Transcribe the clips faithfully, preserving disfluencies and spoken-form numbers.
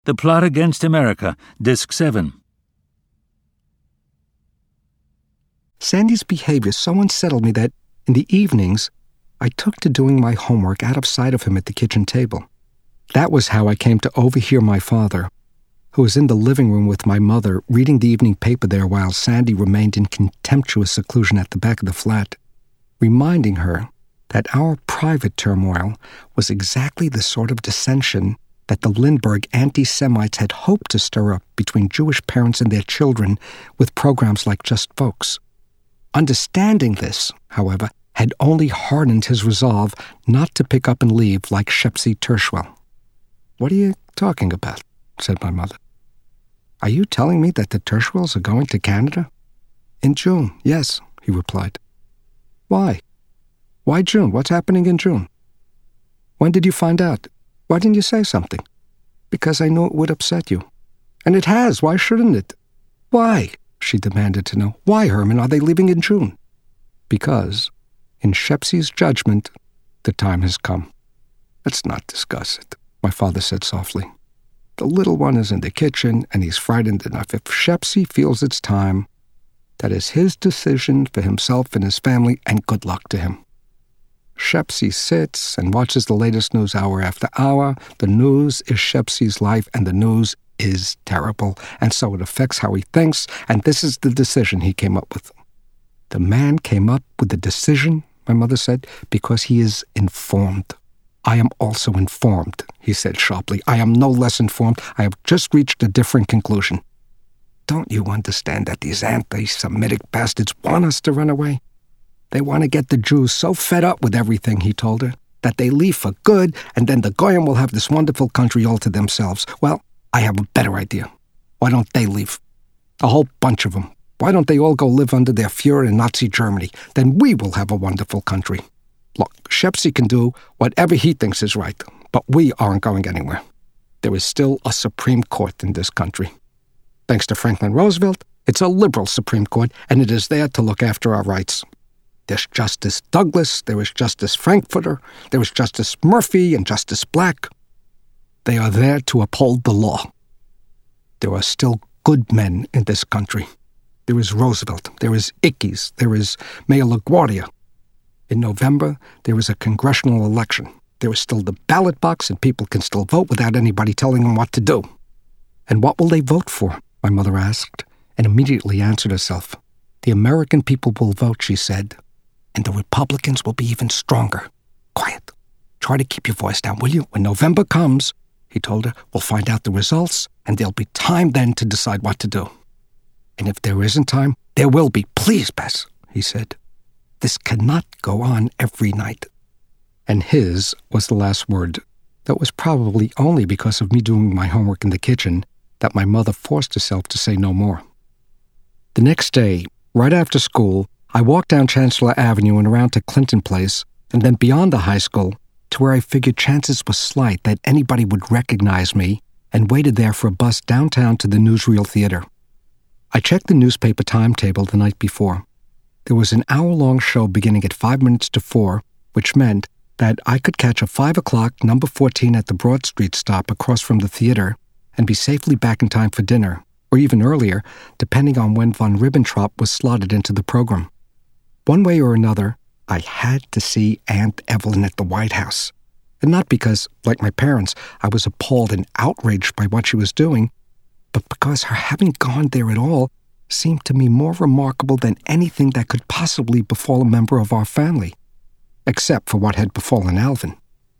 The Plot Against America, Disc seven. Sandy's behavior so unsettled me that, in the evenings, I took to doing my homework out of sight of him at the kitchen table. That was how I came to overhear my father, who was in the living room with my mother, reading the evening paper there while Sandy remained in contemptuous seclusion at the back of the flat, reminding her that our private turmoil was exactly the sort of dissension that the Lindbergh anti-Semites had hoped to stir up between Jewish parents and their children with programs like Just Folks. Understanding this, however, had only hardened his resolve not to pick up and leave like Shepsy Tershwell. "What are you talking about?" said my mother. "Are you telling me that the Tershwells are going to Canada?" "In June, yes," he replied. "Why? Why June? What's happening in June?" "When did you find out? Why didn't you say something?" "Because I knew it would upset you." "And it has. Why shouldn't it?" "Why?" she demanded to know. "Why, Herman, are they leaving in June?" "Because, in Shepsy's judgment, the time has come." "Let's not discuss it," my father said softly. "The little one is in the kitchen, and he's frightened enough. If Shepsy feels it's time, that is his decision for himself and his family, and good luck to him. Shepsy sits and watches the latest news hour after hour. The news is Shepsy's life, and the news is terrible, and so it affects how he thinks, and this is the decision he came up with." "The man came up with the decision," my mother said, "because he is informed. I am also informed," he said sharply. "I am no less informed. I have just reached a different conclusion." "Don't you understand that these anti-Semitic bastards want us to run away? They want to get the Jews so fed up with everything," he told her, "that they leave for good, and then the Goyim will have this wonderful country all to themselves. Well, I have a better idea. Why don't they leave? A whole bunch of them. Why don't they all go live under their Fuhrer in Nazi Germany? Then we will have a wonderful country. Look, Shepsy can do whatever he thinks is right, but we aren't going anywhere. There is still a Supreme Court in this country. Thanks to Franklin Roosevelt, it's a liberal Supreme Court, and it is there to look after our rights. There's Justice Douglas, there is Justice Frankfurter, there is Justice Murphy and Justice Black. They are there to uphold the law. There are still good men in this country. There is Roosevelt, there is Ickes, there is Mayor LaGuardia. In November, there is a congressional election. There is still the ballot box, and people can still vote without anybody telling them what to do." "And what will they vote for?" my mother asked, and immediately answered herself. "The American people will vote," she said, "and the Republicans will be even stronger. Quiet. Try to keep your voice down, will you? When November comes," he told her, "we'll find out the results, and there'll be time then to decide what to do. And if there isn't time, there will be. Please, Bess," he said. "This cannot go on every night." And his was the last word. That was probably only because of me doing my homework in the kitchen that my mother forced herself to say no more. The next day, right after school, I walked down Chancellor Avenue and around to Clinton Place, and then beyond the high school, to where I figured chances were slight that anybody would recognize me, and waited there for a bus downtown to the Newsreel Theater. I checked the newspaper timetable the night before. There was an hour-long show beginning at five minutes to four, which meant that I could catch a five o'clock number fourteen at the Broad Street stop across from the theater and be safely back in time for dinner, or even earlier, depending on when von Ribbentrop was slotted into the program. One way or another, I had to see Aunt Evelyn at the White House. And not because, like my parents, I was appalled and outraged by what she was doing, but because her having gone there at all seemed to me more remarkable than anything that could possibly befall a member of our family, except for what had befallen Alvin.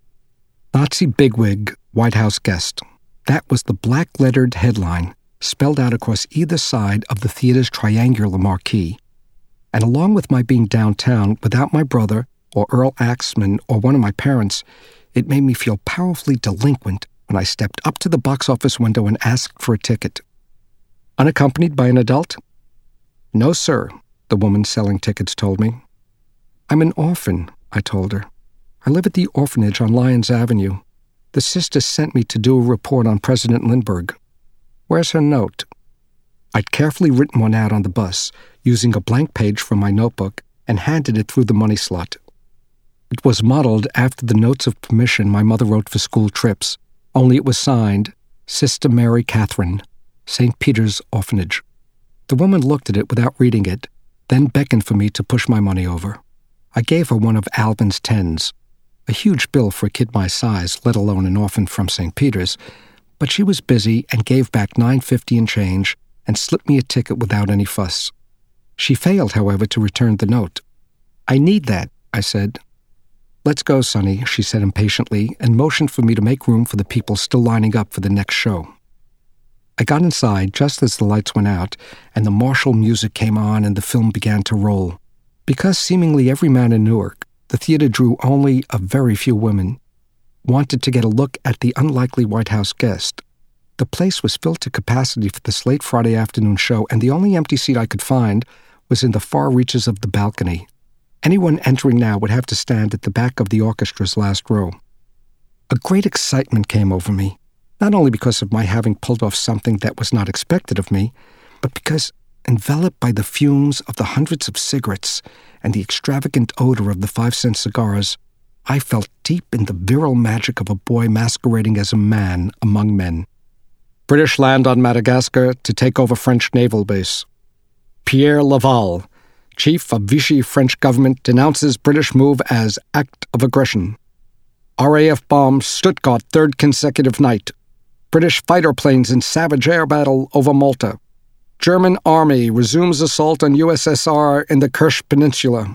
Nazi bigwig, White House guest. That was the black-lettered headline, spelled out across either side of the theater's triangular marquee. And along with my being downtown without my brother or Earl Axman or one of my parents, it made me feel powerfully delinquent when I stepped up to the box office window and asked for a ticket. "Unaccompanied by an adult?" "No, sir," the woman selling tickets told me. "I'm an orphan," I told her. "I live at the orphanage on Lyons Avenue. The sister sent me to do a report on President Lindbergh. Where's her note?" I'd carefully written one out on the bus, using a blank page from my notebook, and handed it through the money slot. It was modeled after the notes of permission my mother wrote for school trips, only it was signed Sister Mary Catherine, Saint Peter's Orphanage. The woman looked at it without reading it, then beckoned for me to push my money over. I gave her one of Alvin's tens, a huge bill for a kid my size, let alone an orphan from Saint Peter's, but she was busy and gave back nine fifty in change and slipped me a ticket without any fuss. She failed, however, to return the note. "I need that," I said. "Let's go, Sonny," she said impatiently, and motioned for me to make room for the people still lining up for the next show. I got inside just as the lights went out, and the martial music came on and the film began to roll. Because seemingly every man in Newark, the theater drew only a very few women, wanted to get a look at the unlikely White House guest. The place was filled to capacity for this late Friday afternoon show, and the only empty seat I could find was in the far reaches of the balcony. Anyone entering now would have to stand at the back of the orchestra's last row. A great excitement came over me, not only because of my having pulled off something that was not expected of me, but because, enveloped by the fumes of the hundreds of cigarettes and the extravagant odor of the five-cent cigars, I felt deep in the virile magic of a boy masquerading as a man among men. British land on Madagascar to take over French naval base. Pierre Laval, chief of Vichy French government, denounces British move as act of aggression. R A F bombs Stuttgart third consecutive night. British fighter planes in savage air battle over Malta. German army resumes assault on U S S R in the Kerch Peninsula.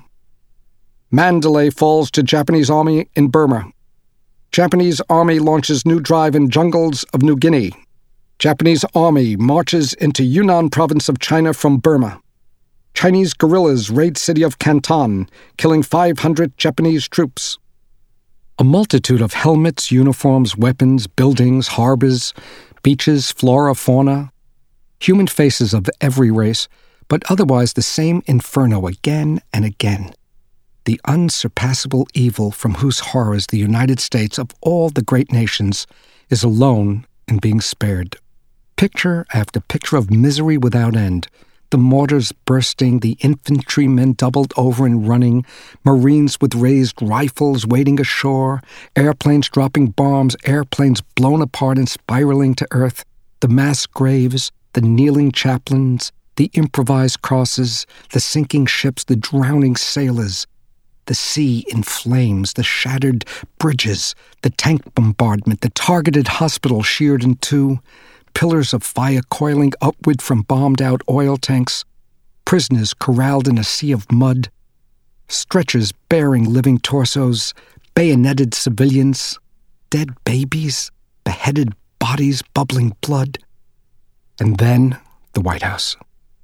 Mandalay falls to Japanese army in Burma. Japanese army launches new drive in jungles of New Guinea. Japanese army marches into Yunnan province of China from Burma. Chinese guerrillas raid city of Canton, killing five hundred Japanese troops. A multitude of helmets, uniforms, weapons, buildings, harbors, beaches, flora, fauna, human faces of every race, but otherwise the same inferno again and again. The unsurpassable evil from whose horrors the United States, of all the great nations, is alone in being spared. Picture after picture of misery without end, the mortars bursting, the infantrymen doubled over and running, Marines with raised rifles wading ashore, airplanes dropping bombs, airplanes blown apart and spiraling to earth, the mass graves, the kneeling chaplains, the improvised crosses, the sinking ships, the drowning sailors, the sea in flames, the shattered bridges, the tank bombardment, the targeted hospital sheared in two, pillars of fire coiling upward from bombed-out oil tanks, prisoners corralled in a sea of mud, stretchers bearing living torsos, bayoneted civilians, dead babies, beheaded bodies, bubbling blood. And then the White House.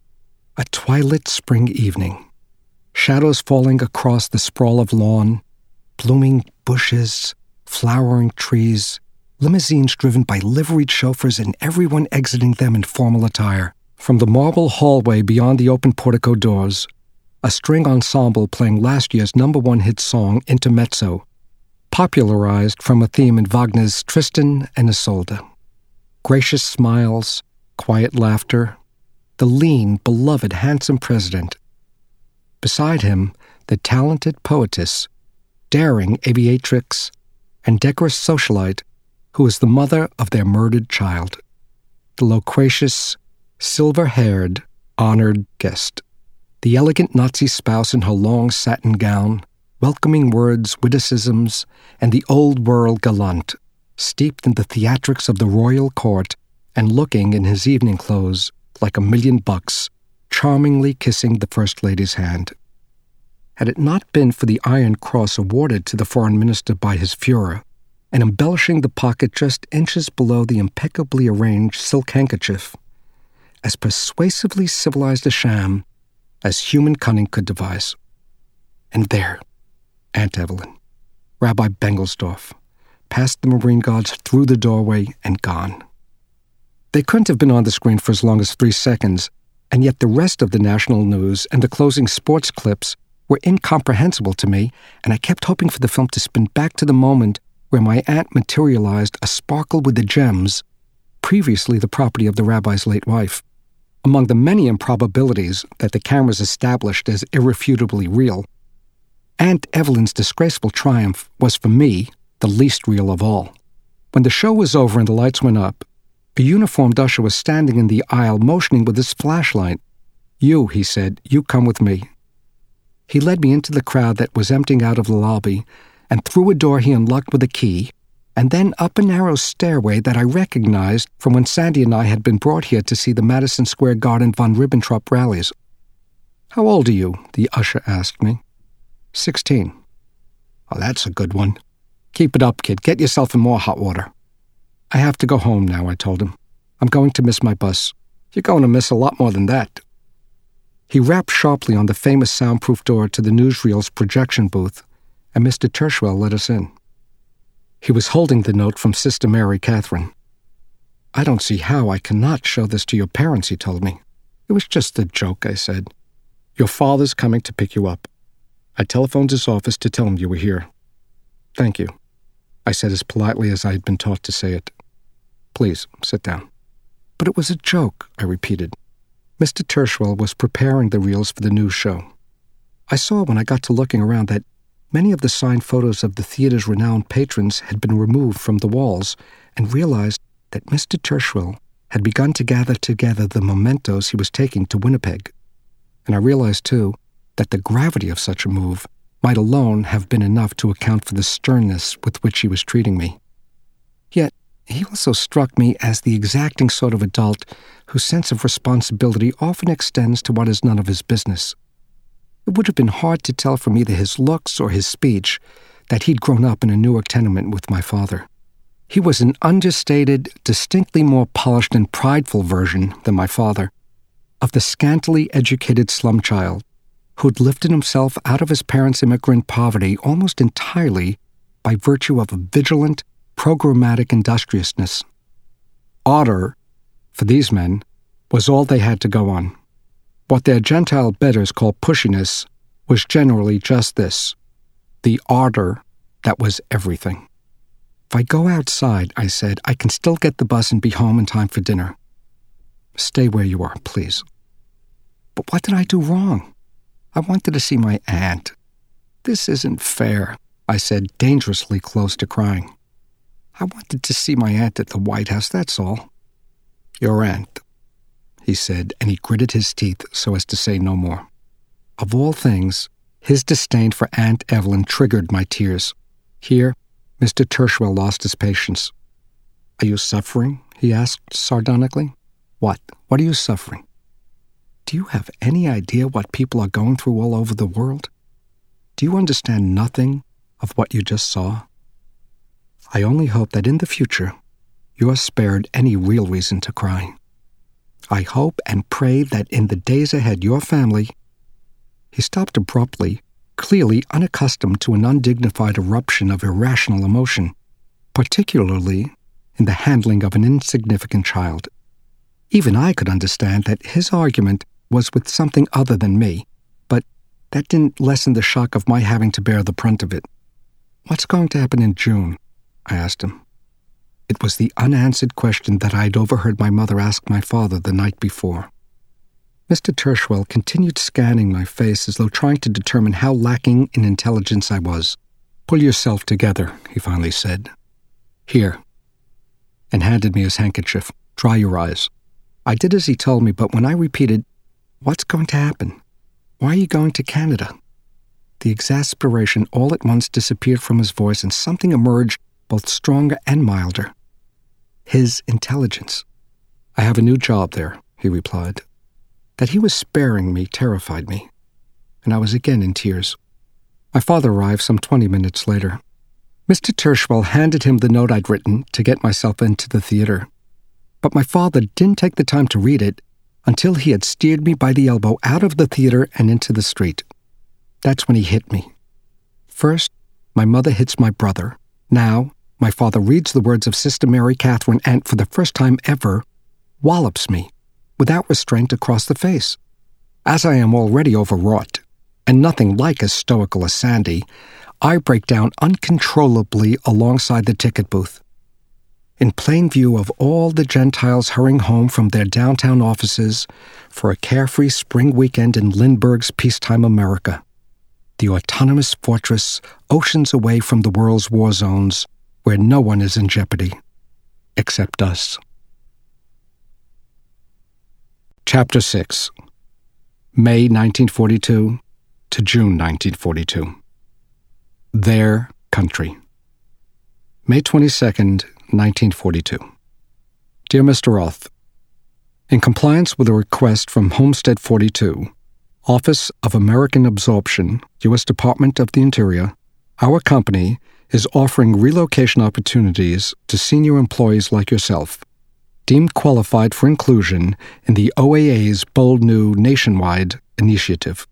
A twilit spring evening. Shadows falling across the sprawl of lawn, blooming bushes, flowering trees, limousines driven by liveried chauffeurs and everyone exiting them in formal attire. From the marble hallway beyond the open portico doors, a string ensemble playing last year's number one hit song, Intermezzo, popularized from a theme in Wagner's Tristan and Isolde. Gracious smiles, quiet laughter, the lean, beloved, handsome president. Beside him, the talented poetess, daring aviatrix, and decorous socialite who is the mother of their murdered child, the loquacious, silver-haired, honored guest, the elegant Nazi spouse in her long satin gown, welcoming words, witticisms, and the old-world gallant, steeped in the theatrics of the royal court and looking in his evening clothes like a million bucks, charmingly kissing the First Lady's hand. Had it not been for the Iron Cross awarded to the foreign minister by his Führer, and embellishing the pocket just inches below the impeccably arranged silk handkerchief, as persuasively civilized a sham as human cunning could devise. And there, Aunt Evelyn, Rabbi Bengelsdorf, past the Marine Guards through the doorway and gone. They couldn't have been on the screen for as long as three seconds, and yet the rest of the national news and the closing sports clips were incomprehensible to me, and I kept hoping for the film to spin back to the moment where my aunt materialized a sparkle with the gems, previously the property of the rabbi's late wife. Among the many improbabilities that the cameras established as irrefutably real, Aunt Evelyn's disgraceful triumph was for me the least real of all. When the show was over and the lights went up, A uniformed usher was standing in the aisle, motioning with his flashlight. "You," he said, "you come with me." He led me into the crowd that was emptying out of the lobby, and through a door he unlocked with a key, and then up a narrow stairway that I recognized from when Sandy and I had been brought here to see the Madison Square Garden von Ribbentrop rallies. "How old are you?" the usher asked me. Sixteen. "Oh, that's a good one. Keep it up, kid. Get yourself in more hot water." "I have to go home now," I told him. "I'm going to miss my bus." "You're going to miss a lot more than that." He rapped sharply on the famous soundproof door to the newsreel's projection booth, and Mister Tershwell let us in. He was holding the note from Sister Mary Catherine. "I don't see how I cannot show this to your parents," he told me. "It was just a joke," I said. "Your father's coming to pick you up. I telephoned his office to tell him you were here." "Thank you," I said as politely as I had been taught to say it. "Please, sit down." "But it was a joke," I repeated. Mister Tershwell was preparing the reels for the news show. I saw when I got to looking around that many of the signed photos of the theater's renowned patrons had been removed from the walls, and realized that Mister Tershwell had begun to gather together the mementos he was taking to Winnipeg. And I realized, too, that the gravity of such a move might alone have been enough to account for the sternness with which he was treating me. Yet he also struck me as the exacting sort of adult whose sense of responsibility often extends to what is none of his business. It would have been hard to tell from either his looks or his speech that he'd grown up in a Newark tenement with my father. He was an understated, distinctly more polished and prideful version than my father, of the scantily educated slum child who'd lifted himself out of his parents' immigrant poverty almost entirely by virtue of a vigilant, programmatic industriousness. Order, for these men, was all they had to go on. What their Gentile betters call pushiness was generally just this, the ardor that was everything. "If I go outside," I said, "I can still get the bus and be home in time for dinner." "Stay where you are, please." "But what did I do wrong? I wanted to see my aunt." "This isn't fair," I said, dangerously close to crying. "I wanted to see my aunt at the White House, that's all." "Your aunt," he said, and he gritted his teeth so as to say no more. Of all things, his disdain for Aunt Evelyn triggered my tears. Here, Mister Tershwell lost his patience. "Are you suffering?" he asked sardonically. "What? What are you suffering?" "Do you have any idea what people are going through all over the world? Do you understand nothing of what you just saw? I only hope that in the future you are spared any real reason to cry. I hope and pray that in the days ahead your family—" He stopped abruptly, clearly unaccustomed to an undignified eruption of irrational emotion, particularly in the handling of an insignificant child. Even I could understand that his argument was with something other than me, but that didn't lessen the shock of my having to bear the brunt of it. "What's going to happen in June?" I asked him. It was the unanswered question that I had overheard my mother ask my father the night before. Mister Tershwell continued scanning my face as though trying to determine how lacking in intelligence I was. "Pull yourself together," he finally said. "Here," and handed me his handkerchief. "Dry your eyes." I did as he told me, but when I repeated, "What's going to happen? Why are you going to Canada?" the exasperation all at once disappeared from his voice and something emerged both stronger and milder. His intelligence. "I have a new job there," he replied. That he was sparing me terrified me, and I was again in tears. My father arrived some twenty minutes later. Mister Tershwell handed him the note I'd written to get myself into the theater. But my father didn't take the time to read it until he had steered me by the elbow out of the theater and into the street. That's when he hit me. First, my mother hits my brother. Now, my father reads the words of Sister Mary Catherine and, for the first time ever, wallops me, without restraint, across the face. As I am already overwrought, and nothing like as stoical as Sandy, I break down uncontrollably alongside the ticket booth. In plain view of all the Gentiles hurrying home from their downtown offices for a carefree spring weekend in Lindbergh's peacetime America, the autonomous fortress oceans away from the world's war zones where no one is in jeopardy, except us. Chapter six. May nineteen forty-two to June nineteen forty-two. Their Country. May twenty-second, nineteen forty-two. Dear Mister Roth, in compliance with a request from Homestead forty-two, Office of American Absorption, U S Department of the Interior, our company is offering relocation opportunities to senior employees like yourself, deemed qualified for inclusion in the O A A's bold new nationwide initiative.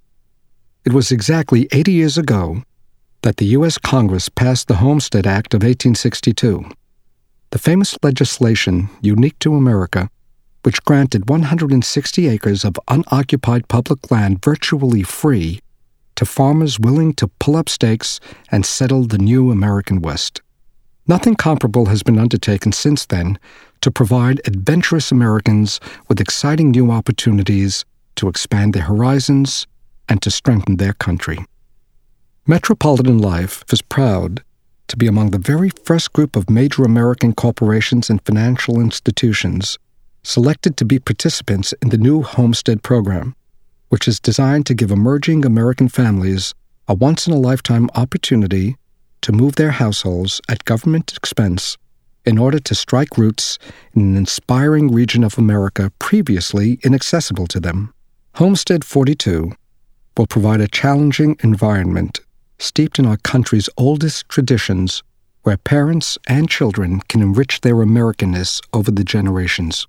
It was exactly eighty years ago that the U S Congress passed the Homestead Act of eighteen sixty-two, the famous legislation unique to America, which granted one hundred sixty acres of unoccupied public land virtually free to farmers willing to pull up stakes and settle the new American West. Nothing comparable has been undertaken since then to provide adventurous Americans with exciting new opportunities to expand their horizons and to strengthen their country. Metropolitan Life is proud to be among the very first group of major American corporations and financial institutions selected to be participants in the new Homestead program, which is designed to give emerging American families a once-in-a-lifetime opportunity to move their households at government expense in order to strike roots in an inspiring region of America previously inaccessible to them. Homestead forty-two will provide a challenging environment steeped in our country's oldest traditions, where parents and children can enrich their Americanness over the generations.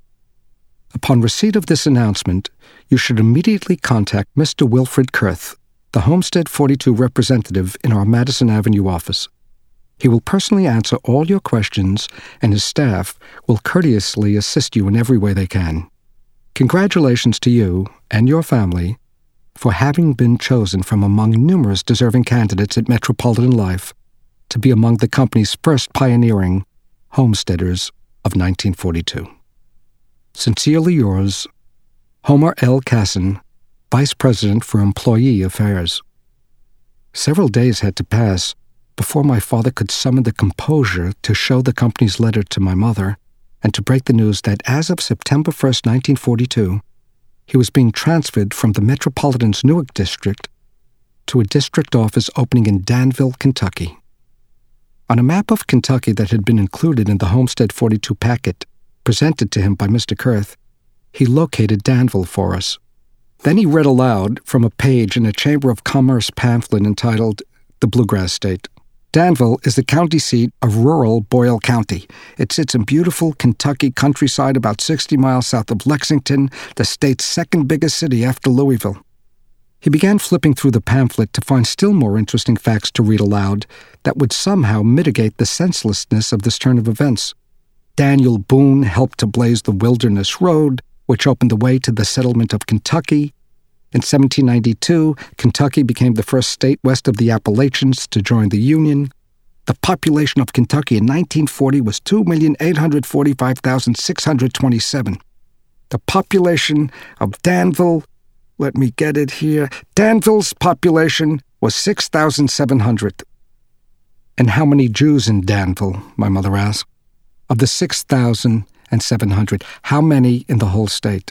Upon receipt of this announcement, you should immediately contact Mister Wilfred Kurth, the Homestead forty-two representative in our Madison Avenue office. He will personally answer all your questions, and his staff will courteously assist you in every way they can. Congratulations to you and your family for having been chosen from among numerous deserving candidates at Metropolitan Life to be among the company's first pioneering homesteaders of nineteen forty-two. Sincerely yours, Homer L. Casson, Vice President for Employee Affairs. Several days had to pass before my father could summon the composure to show the company's letter to my mother and to break the news that as of September first, nineteen forty-two, he was being transferred from the Metropolitan's Newark district to a district office opening in Danville, Kentucky. On a map of Kentucky that had been included in the Homestead forty-two packet presented to him by Mister Kurth, he located Danville for us. Then he read aloud from a page in a Chamber of Commerce pamphlet entitled The Bluegrass State. Danville is the county seat of rural Boyle County. It sits in beautiful Kentucky countryside about sixty miles south of Lexington, the state's second biggest city after Louisville. He began flipping through the pamphlet to find still more interesting facts to read aloud that would somehow mitigate the senselessness of this turn of events. Daniel Boone helped to blaze the Wilderness Road, which opened the way to the settlement of Kentucky. In seventeen ninety-two, Kentucky became the first state west of the Appalachians to join the Union. The population of Kentucky in nineteen forty was two million eight hundred forty-five thousand six hundred twenty-seven. The population of Danville, let me get it here, Danville's population was six thousand seven hundred. And how many Jews in Danville, my mother asked? Of the six thousand seven hundred, how many in the whole state?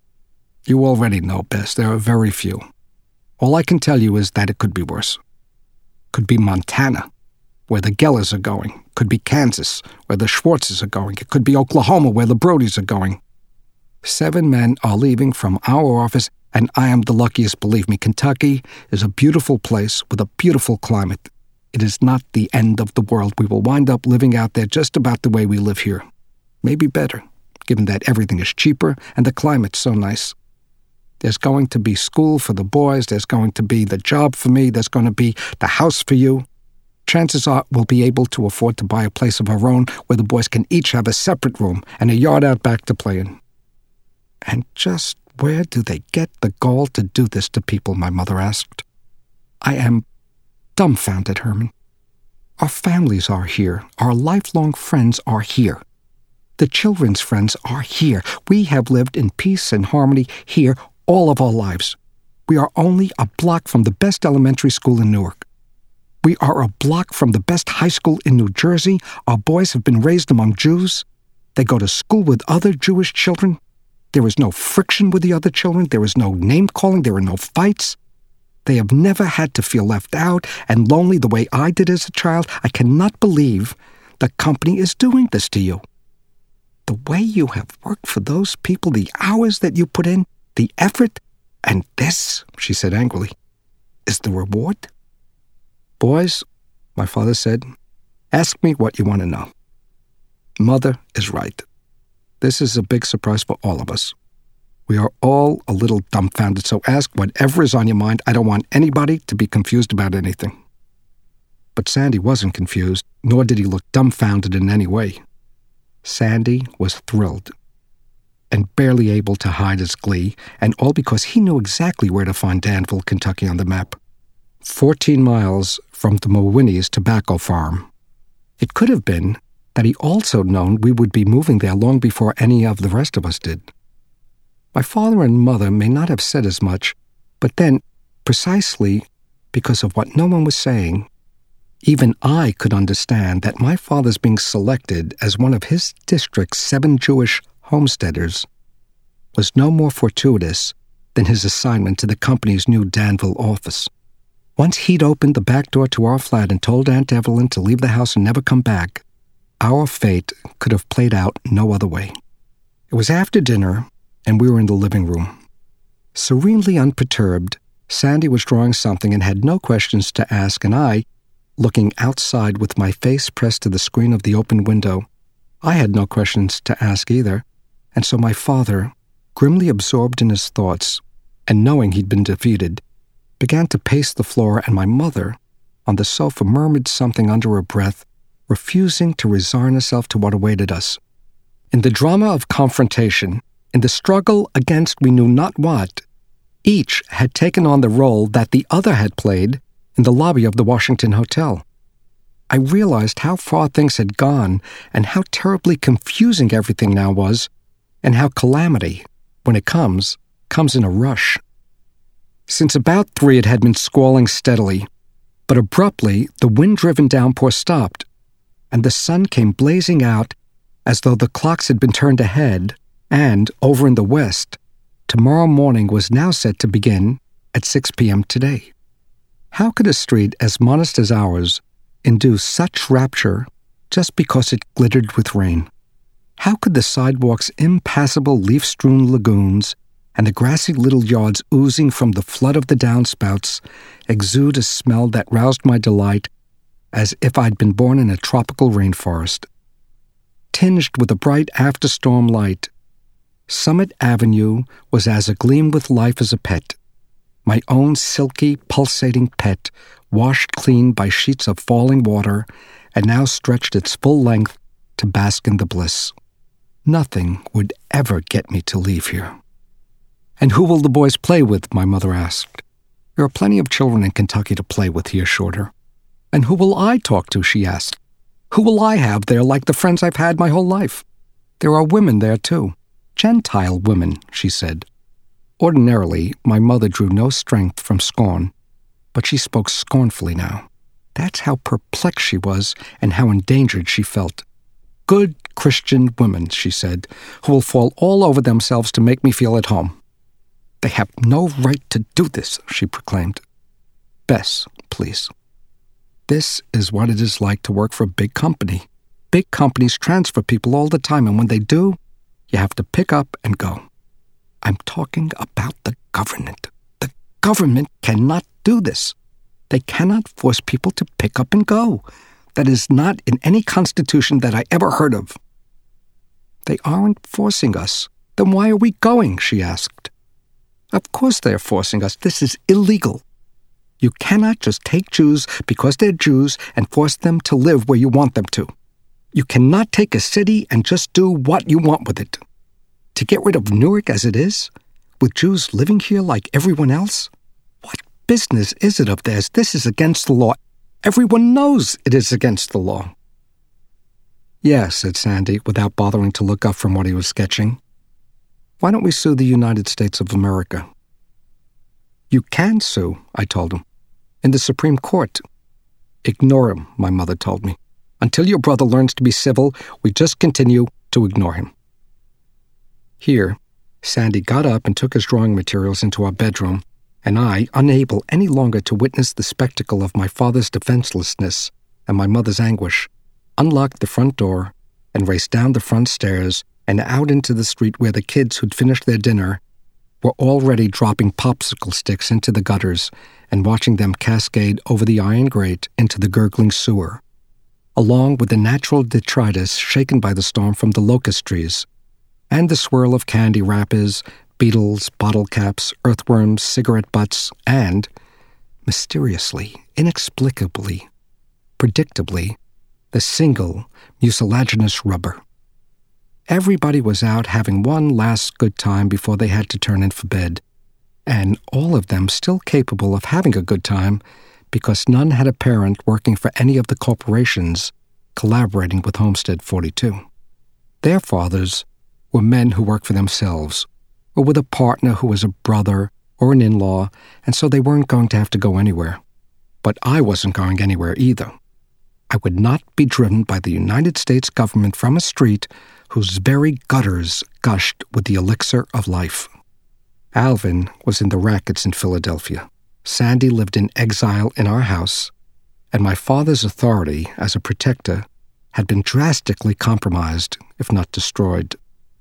You already know best. There are very few. All I can tell you is that it could be worse. Could be Montana, where the Gellers are going. Could be Kansas, where the Schwartzes are going. It could be Oklahoma, where the Brodies are going. Seven men are leaving from our office, and I am the luckiest, believe me. Kentucky is a beautiful place with a beautiful climate. It is not the end of the world. We will wind up living out there just about the way we live here. Maybe better, given that everything is cheaper and the climate's so nice. There's going to be school for the boys. There's going to be the job for me. There's going to be the house for you. Chances are we'll be able to afford to buy a place of our own where the boys can each have a separate room and a yard out back to play in. And just where do they get the gall to do this to people, my mother asked. I am dumbfounded, Herman. Our families are here. Our lifelong friends are here. The children's friends are here. We have lived in peace and harmony here all of our lives. We are only a block from the best elementary school in Newark. We are a block from the best high school in New Jersey. Our boys have been raised among Jews. They go to school with other Jewish children. There was no friction with the other children. There was no name-calling. There were no fights. They have never had to feel left out and lonely the way I did as a child. I cannot believe the company is doing this to you. The way you have worked for those people, the hours that you put in, the effort, and this, she said angrily, is the reward? Boys, my father said, ask me what you want to know. Mother is right. This is a big surprise for all of us. We are all a little dumbfounded, so ask whatever is on your mind. I don't want anybody to be confused about anything. But Sandy wasn't confused, nor did he look dumbfounded in any way. Sandy was thrilled, and barely able to hide his glee, and all because he knew exactly where to find Danville, Kentucky on the map. Fourteen miles from the Mowiney's tobacco farm. It could have been that he also known we would be moving there long before any of the rest of us did. My father and mother may not have said as much, but then, precisely because of what no one was saying, even I could understand that my father's being selected as one of his district's seven Jewish homesteaders was no more fortuitous than his assignment to the company's new Danville office. Once he'd opened the back door to our flat and told Aunt Evelyn to leave the house and never come back, our fate could have played out no other way. It was after dinner, and we were in the living room. Serenely unperturbed, Sandy was drawing something and had no questions to ask, and I, looking outside with my face pressed to the screen of the open window, I had no questions to ask either, and so my father, grimly absorbed in his thoughts, and knowing he'd been defeated, began to pace the floor, and my mother, on the sofa, murmured something under her breath, refusing to resign herself to what awaited us. In the drama of confrontation, in the struggle against we knew not what, each had taken on the role that the other had played in the lobby of the Washington Hotel. I realized how far things had gone and how terribly confusing everything now was, and how calamity, when it comes, comes in a rush. Since about three it had been squalling steadily, but abruptly the wind-driven downpour stopped, and the sun came blazing out as though the clocks had been turned ahead, and, over in the west, tomorrow morning was now set to begin at six p.m. today. How could a street as modest as ours induce such rapture just because it glittered with rain? How could the sidewalks' impassable leaf-strewn lagoons and the grassy little yards oozing from the flood of the downspouts exude a smell that roused my delight as if I'd been born in a tropical rainforest? Tinged with a bright after-storm light, Summit Avenue was as agleam with life as a pet. My own silky, pulsating pet, washed clean by sheets of falling water, and now stretched its full length to bask in the bliss. Nothing would ever get me to leave here. And who will the boys play with? My mother asked. There are plenty of children in Kentucky to play with, he assured her. And who will I talk to? She asked. Who will I have there like the friends I've had my whole life? There are women there, too. Gentile women, she said. Ordinarily, my mother drew no strength from scorn, but she spoke scornfully now. That's how perplexed she was and how endangered she felt. Good Christian women, she said, who will fall all over themselves to make me feel at home. They have no right to do this, she proclaimed. Bess, please. This is what it is like to work for a big company. Big companies transfer people all the time, and when they do, you have to pick up and go. I'm talking about the government. The government cannot do this. They cannot force people to pick up and go. That is not in any constitution that I ever heard of. They aren't forcing us. Then why are we going? She asked. Of course they're forcing us. This is illegal. You cannot just take Jews because they're Jews and force them to live where you want them to. You cannot take a city and just do what you want with it. To get rid of Newark as it is, with Jews living here like everyone else? What business is it of theirs? This is against the law. Everyone knows it is against the law. Yes, said Sandy, without bothering to look up from what he was sketching. Why don't we sue the United States of America? You can sue, I told him, in the Supreme Court. Ignore him, my mother told me. Until your brother learns to be civil, we just continue to ignore him. Here, Sandy got up and took his drawing materials into our bedroom, and I, unable any longer to witness the spectacle of my father's defenselessness and my mother's anguish, unlocked the front door and raced down the front stairs and out into the street where the kids who'd finished their dinner were already dropping popsicle sticks into the gutters and watching them cascade over the iron grate into the gurgling sewer, along with the natural detritus shaken by the storm from the locust trees, and the swirl of candy wrappers, beetles, bottle caps, earthworms, cigarette butts, and, mysteriously, inexplicably, predictably, the single mucilaginous rubber. Everybody was out having one last good time before they had to turn in for bed, and all of them still capable of having a good time because none had a parent working for any of the corporations collaborating with Homestead forty-two. Their fathers were men who worked for themselves, or with a partner who was a brother or an in-law, and so they weren't going to have to go anywhere. But I wasn't going anywhere either. I would not be driven by the United States government from a street whose very gutters gushed with the elixir of life. Alvin was in the rackets in Philadelphia. Sandy lived in exile in our house, and my father's authority as a protector had been drastically compromised, if not destroyed.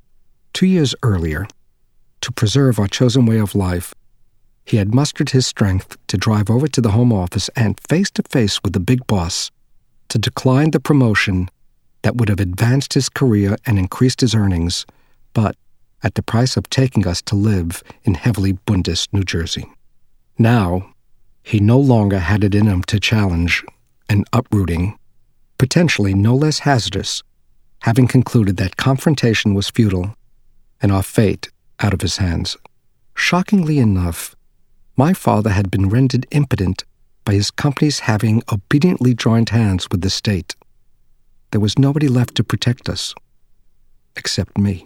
Two years earlier, to preserve our chosen way of life, he had mustered his strength to drive over to the home office and, face-to-face with the big boss, to decline the promotion that would have advanced his career and increased his earnings, but at the price of taking us to live in heavily Bundes, New Jersey. Now, he no longer had it in him to challenge an uprooting, potentially no less hazardous, having concluded that confrontation was futile and our fate out of his hands. Shockingly enough, my father had been rendered impotent by his companies having obediently joined hands with the state. There was nobody left to protect us, except me.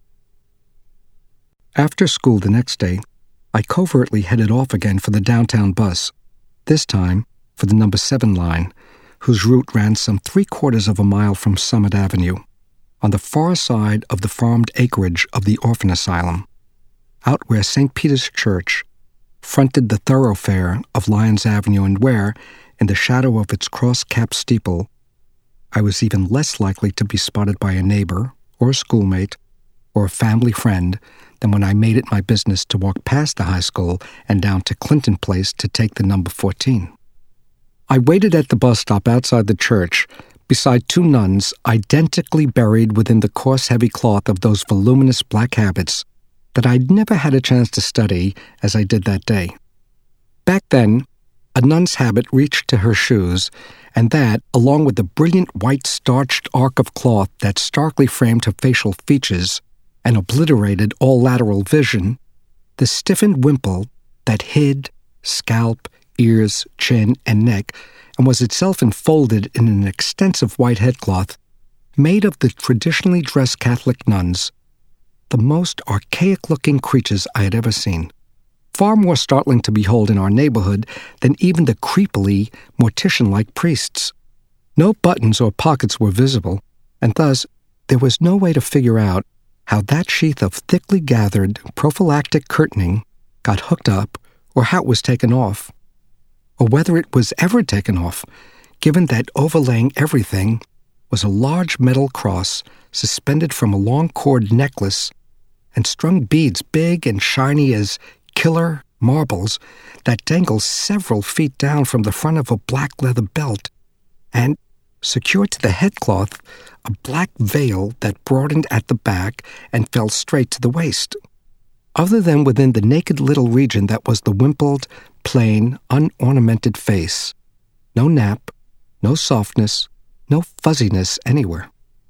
After school the next day, I covertly headed off again for the downtown bus, this time for the number seven line, whose route ran some three-quarters of a mile from Summit Avenue, on the far side of the farmed acreage of the orphan asylum, out where Saint Peter's Church fronted the thoroughfare of Lyons Avenue and where, in the shadow of its cross-capped steeple, I was even less likely to be spotted by a neighbor or a schoolmate or a family friend than when I made it my business to walk past the high school and down to Clinton Place to take the number fourteen. I waited at the bus stop outside the church beside two nuns identically buried within the coarse heavy cloth of those voluminous black habits that I'd never had a chance to study as I did that day. Back then, a nun's habit reached to her shoes, and that, along with the brilliant white starched arc of cloth that starkly framed her facial features and obliterated all lateral vision, the stiffened wimple that hid scalp, ears, chin, and neck, and was itself enfolded in an extensive white headcloth, made of the traditionally dressed Catholic nuns the most archaic-looking creatures I had ever seen, far more startling to behold in our neighborhood than even the creepily mortician-like priests. No buttons or pockets were visible, and thus there was no way to figure out how that sheath of thickly gathered prophylactic curtaining got hooked up or how it was taken off, or whether it was ever taken off, given that overlaying everything was a large metal cross suspended from a long cord necklace and strung beads big and shiny as killer marbles that dangled several feet down from the front of a black leather belt, and, secured to the headcloth, a black veil that broadened at the back and fell straight to the waist. Other than within the naked little region that was the wimpled, plain, unornamented face, no nap, no softness, no fuzziness anywhere.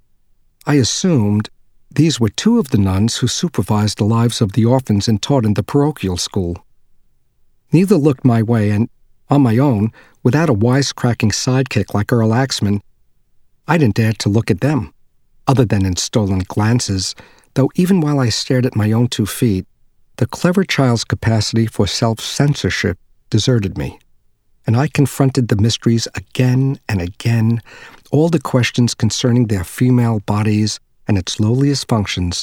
I assumed these were two of the nuns who supervised the lives of the orphans and taught in the parochial school. Neither looked my way, and, on my own, without a wisecracking sidekick like Earl Axman, I didn't dare to look at them, other than in stolen glances, though even while I stared at my own two feet, the clever child's capacity for self-censorship deserted me, and I confronted the mysteries again and again, all the questions concerning their female bodies and its lowliest functions,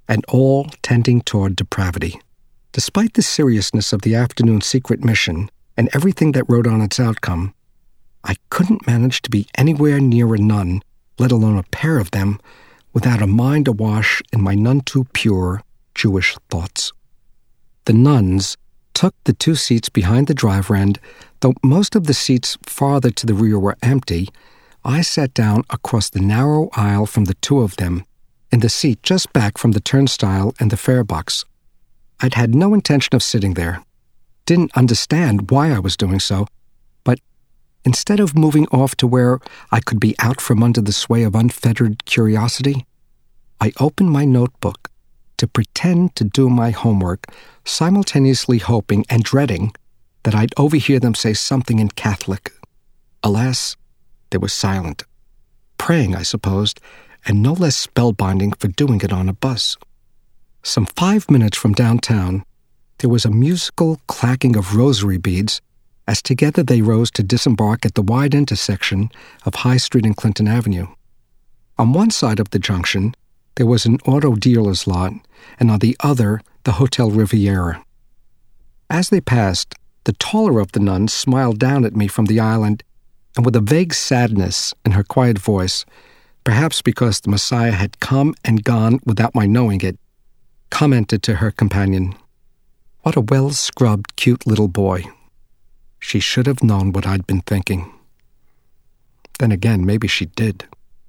and all tending toward depravity. Despite the seriousness of the afternoon secret mission and everything that rode on its outcome, I couldn't manage to be anywhere near a nun, let alone a pair of them, without a mind awash in my none too pure Jewish thoughts. The nuns took the two seats behind the driver, and though most of the seats farther to the rear were empty, I sat down across the narrow aisle from the two of them, in the seat just back from the turnstile and the fare box. I'd had no intention of sitting there, didn't understand why I was doing so, but instead of moving off to where I could be out from under the sway of unfettered curiosity, I opened my notebook to pretend to do my homework, simultaneously hoping and dreading that I'd overhear them say something in Catholic. Alas, they were silent. Praying, I supposed, and no less spellbinding for doing it on a bus. Some five minutes from downtown, there was a musical clacking of rosary beads as together they rose to disembark at the wide intersection of High Street and Clinton Avenue. On one side of the junction, there was an auto dealer's lot, and on the other, the Hotel Riviera. As they passed, the taller of the nuns smiled down at me from the island, and with a vague sadness in her quiet voice, perhaps because the Messiah had come and gone without my knowing it, commented to her companion, "What a well-scrubbed, cute little boy." She should have known what I'd been thinking. Then again, maybe she did.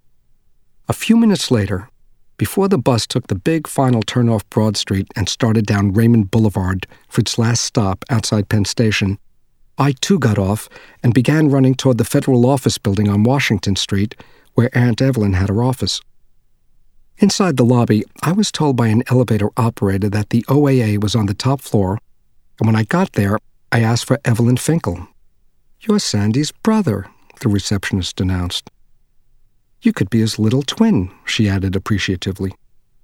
A few minutes later, before the bus took the big final turn off Broad Street and started down Raymond Boulevard for its last stop outside Penn Station, I too got off and began running toward the federal office building on Washington Street, where Aunt Evelyn had her office. Inside the lobby, I was told by an elevator operator that the O A A was on the top floor, and when I got there, I asked for Evelyn Finkel. "You're Sandy's brother," the receptionist announced. "You could be his little twin," she added appreciatively.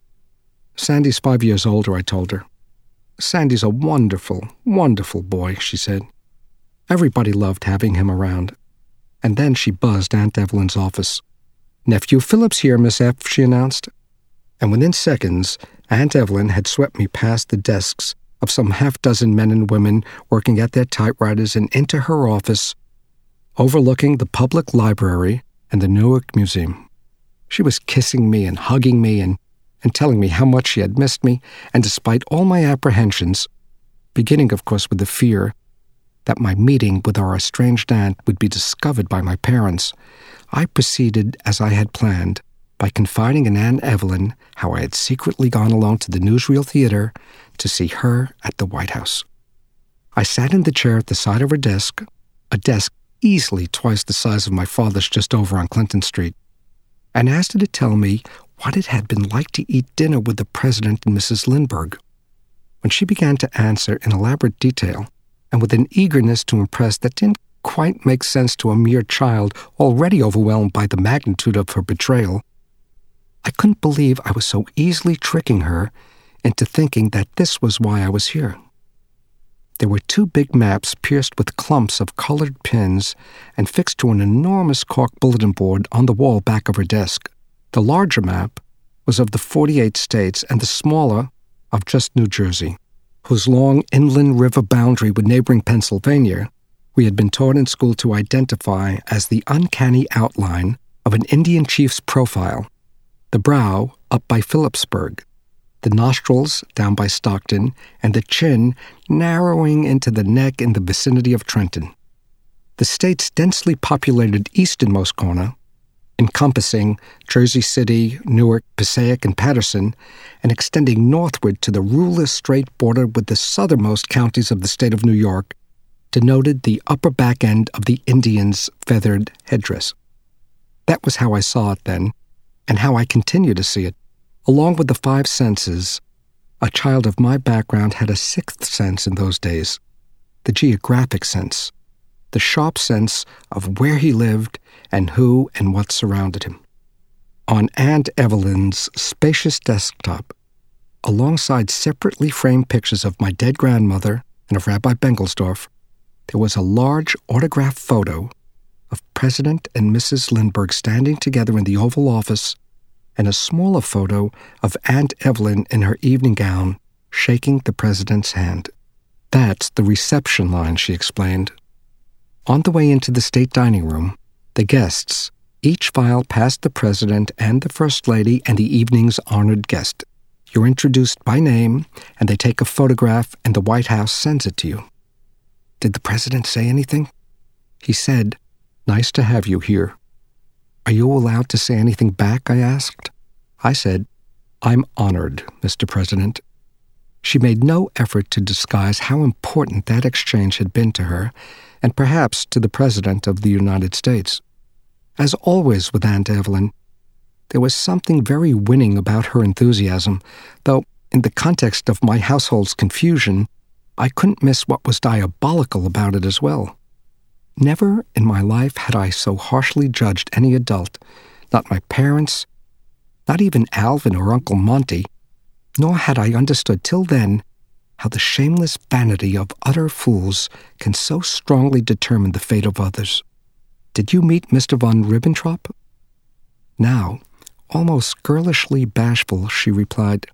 "Sandy's five years older," I told her. "Sandy's a wonderful, wonderful boy," she said. Everybody loved having him around. And then she buzzed Aunt Evelyn's office. "Nephew Phillips here, Miss F," she announced. And within seconds, Aunt Evelyn had swept me past the desks of some half-dozen men and women working at their typewriters and into her office, overlooking the public library and the Newark Museum. She was kissing me and hugging me and, and telling me how much she had missed me, and despite all my apprehensions, beginning, of course, with the fear that my meeting with our estranged aunt would be discovered by my parents, I proceeded as I had planned, by confiding in Aunt Evelyn how I had secretly gone alone to the Newsreel Theater to see her at the White House. I sat in the chair at the side of her desk, a desk easily twice the size of my father's just over on Clinton Street, and asked her to tell me what it had been like to eat dinner with the President and Missus Lindbergh. When she began to answer in elaborate detail, and with an eagerness to impress that didn't quite make sense to a mere child already overwhelmed by the magnitude of her betrayal, I couldn't believe I was so easily tricking her into thinking that this was why I was here. There were two big maps pierced with clumps of colored pins and fixed to an enormous cork bulletin board on the wall back of her desk. The larger map was of the forty-eight states and the smaller of just New Jersey, whose long inland river boundary with neighboring Pennsylvania we had been taught in school to identify as the uncanny outline of an Indian chief's profile, the brow up by Phillipsburg, the nostrils down by Stockton, and the chin narrowing into the neck in the vicinity of Trenton. The state's densely populated easternmost corner, encompassing Jersey City, Newark, Passaic, and Paterson, and extending northward to the ruleless straight border with the southernmost counties of the state of New York, denoted the upper back end of the Indian's feathered headdress. That was how I saw it then, and how I continue to see it. Along with the five senses, a child of my background had a sixth sense in those days, the geographic sense, the sharp sense of where he lived and who and what surrounded him. On Aunt Evelyn's spacious desktop, alongside separately framed pictures of my dead grandmother and of Rabbi Bengelsdorf, there was a large autographed photo of President and Missus Lindbergh standing together in the Oval Office and a smaller photo of Aunt Evelyn in her evening gown, shaking the president's hand. That's the reception line, she explained. On the way into the state dining room, the guests each filed past the president and the first lady and the evening's honored guest. You're introduced by name, and they take a photograph, and the White House sends it to you. Did the president say anything? He said, "Nice to have you here." "Are you allowed to say anything back?" I asked. I said, "I'm honored, Mister President." She made no effort to disguise how important that exchange had been to her, and perhaps to the President of the United States. As always with Aunt Evelyn, there was something very winning about her enthusiasm, though in the context of my household's confusion, I couldn't miss what was diabolical about it as well. Never in my life had I so harshly judged any adult, not my parents, not even Alvin or Uncle Monty, nor had I understood till then how the shameless vanity of utter fools can so strongly determine the fate of others. "Did you meet Mister von Ribbentrop?" Now, almost girlishly bashful, she replied,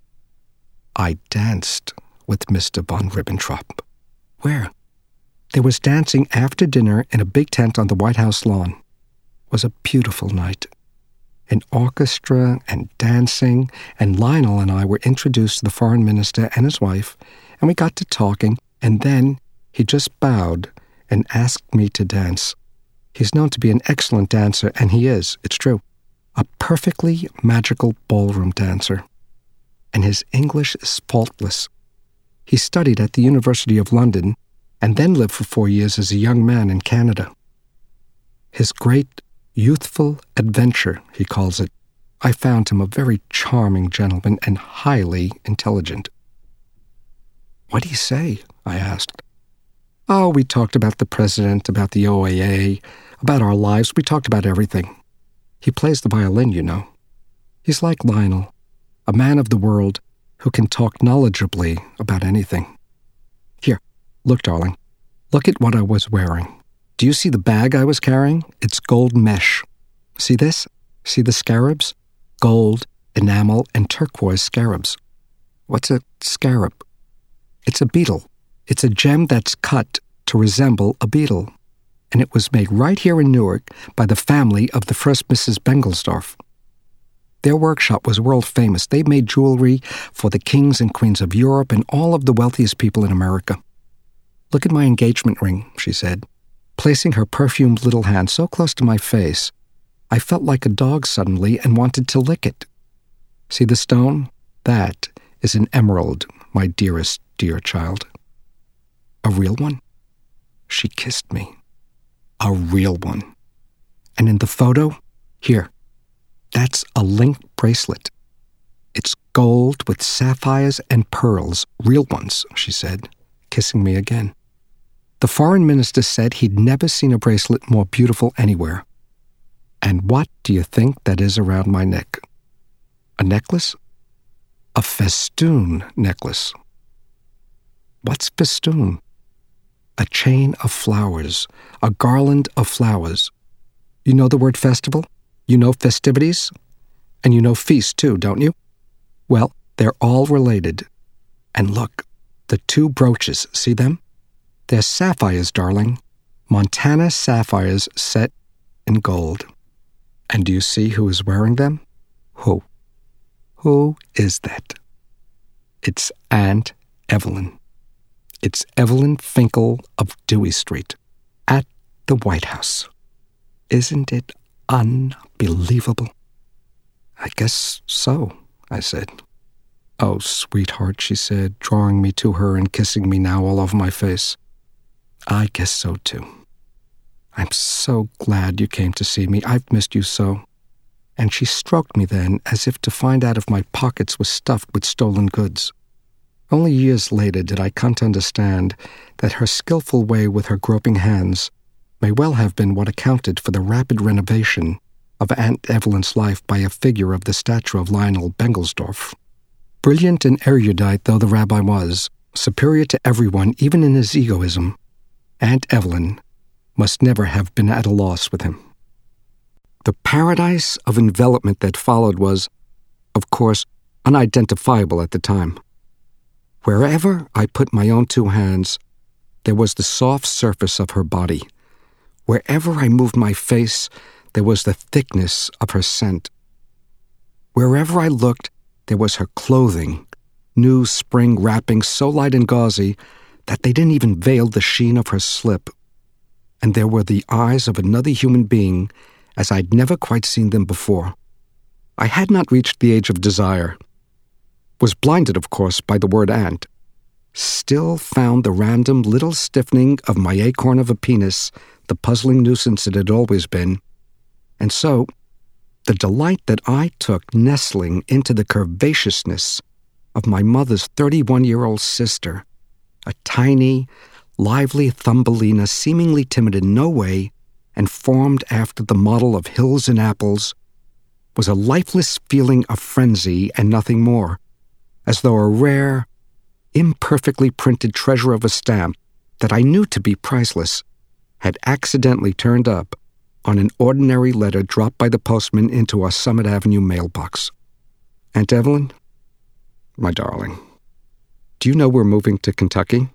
"I danced with Mister von Ribbentrop." "Where?" "There was dancing after dinner in a big tent on the White House lawn. It was a beautiful night. An orchestra and dancing, and Lionel and I were introduced to the foreign minister and his wife, and we got to talking, and then he just bowed and asked me to dance. He's known to be an excellent dancer, and he is, it's true, a perfectly magical ballroom dancer. And his English is faultless. He studied at the University of London and then lived for four years as a young man in Canada. His great youthful adventure, he calls it. I found him a very charming gentleman and highly intelligent." "What did he say?" I asked. "Oh, we talked about the president, about the O A A, about our lives. We talked about everything. He plays the violin, you know. He's like Lionel, a man of the world who can talk knowledgeably about anything. Here, look, darling. Look at what I was wearing. Do you see the bag I was carrying? It's gold mesh. See this? See the scarabs? Gold, enamel, and turquoise scarabs. What's a scarab? It's a beetle. It's a gem that's cut to resemble a beetle. And it was made right here in Newark by the family of the first Missus Bengelsdorf. Their workshop was world famous. They made jewelry for the kings and queens of Europe and all of the wealthiest people in America. Look at my engagement ring," she said, placing her perfumed little hand so close to my face, I felt like a dog suddenly and wanted to lick it. "See the stone? That is an emerald, my dearest, dear child." "A real one?" She kissed me. "A real one. And in the photo, here, that's a link bracelet. It's gold with sapphires and pearls, real ones," she said, kissing me again. "The foreign minister said he'd never seen a bracelet more beautiful anywhere. And what do you think that is around my neck? A necklace? A festoon necklace." "What's festoon?" "A chain of flowers, a garland of flowers. You know the word festival? You know festivities? And you know feast, too, don't you? Well, they're all related. And look, the two brooches, see them? They're sapphires, darling. Montana sapphires set in gold. And do you see who is wearing them? Who? Who is that? It's Aunt Evelyn. It's Evelyn Finkel of Dewey Street, at the White House. Isn't it unbelievable?" "I guess so," I said. "Oh, sweetheart," she said, drawing me to her and kissing me now all over my face. "I guess so, too. I'm so glad you came to see me. I've missed you so." And she stroked me then, as if to find out if my pockets were stuffed with stolen goods. Only years later did I come to understand that her skillful way with her groping hands may well have been what accounted for the rapid renovation of Aunt Evelyn's life by a figure of the stature of Lionel Bengelsdorf. Brilliant and erudite though the rabbi was, superior to everyone even in his egoism, Aunt Evelyn must never have been at a loss with him. The paradise of envelopment that followed was, of course, unidentifiable at the time. Wherever I put my own two hands, there was the soft surface of her body. Wherever I moved my face, there was the thickness of her scent. Wherever I looked, there was her clothing, new spring wrappings so light and gauzy that they didn't even veil the sheen of her slip. And there were the eyes of another human being as I'd never quite seen them before. I had not reached the age of desire, was blinded, of course, by the word aunt, still found the random little stiffening of my acorn of a penis the puzzling nuisance it had always been, and so the delight that I took nestling into the curvaceousness of my mother's thirty-one-year-old sister, a tiny, lively Thumbelina seemingly timid in no way and formed after the model of hills and apples, was a lifeless feeling of frenzy and nothing more, as though a rare, imperfectly printed treasure of a stamp that I knew to be priceless had accidentally turned up on an ordinary letter dropped by the postman into our Summit Avenue mailbox. Aunt Evelyn, my darling, do you know we're moving to Kentucky?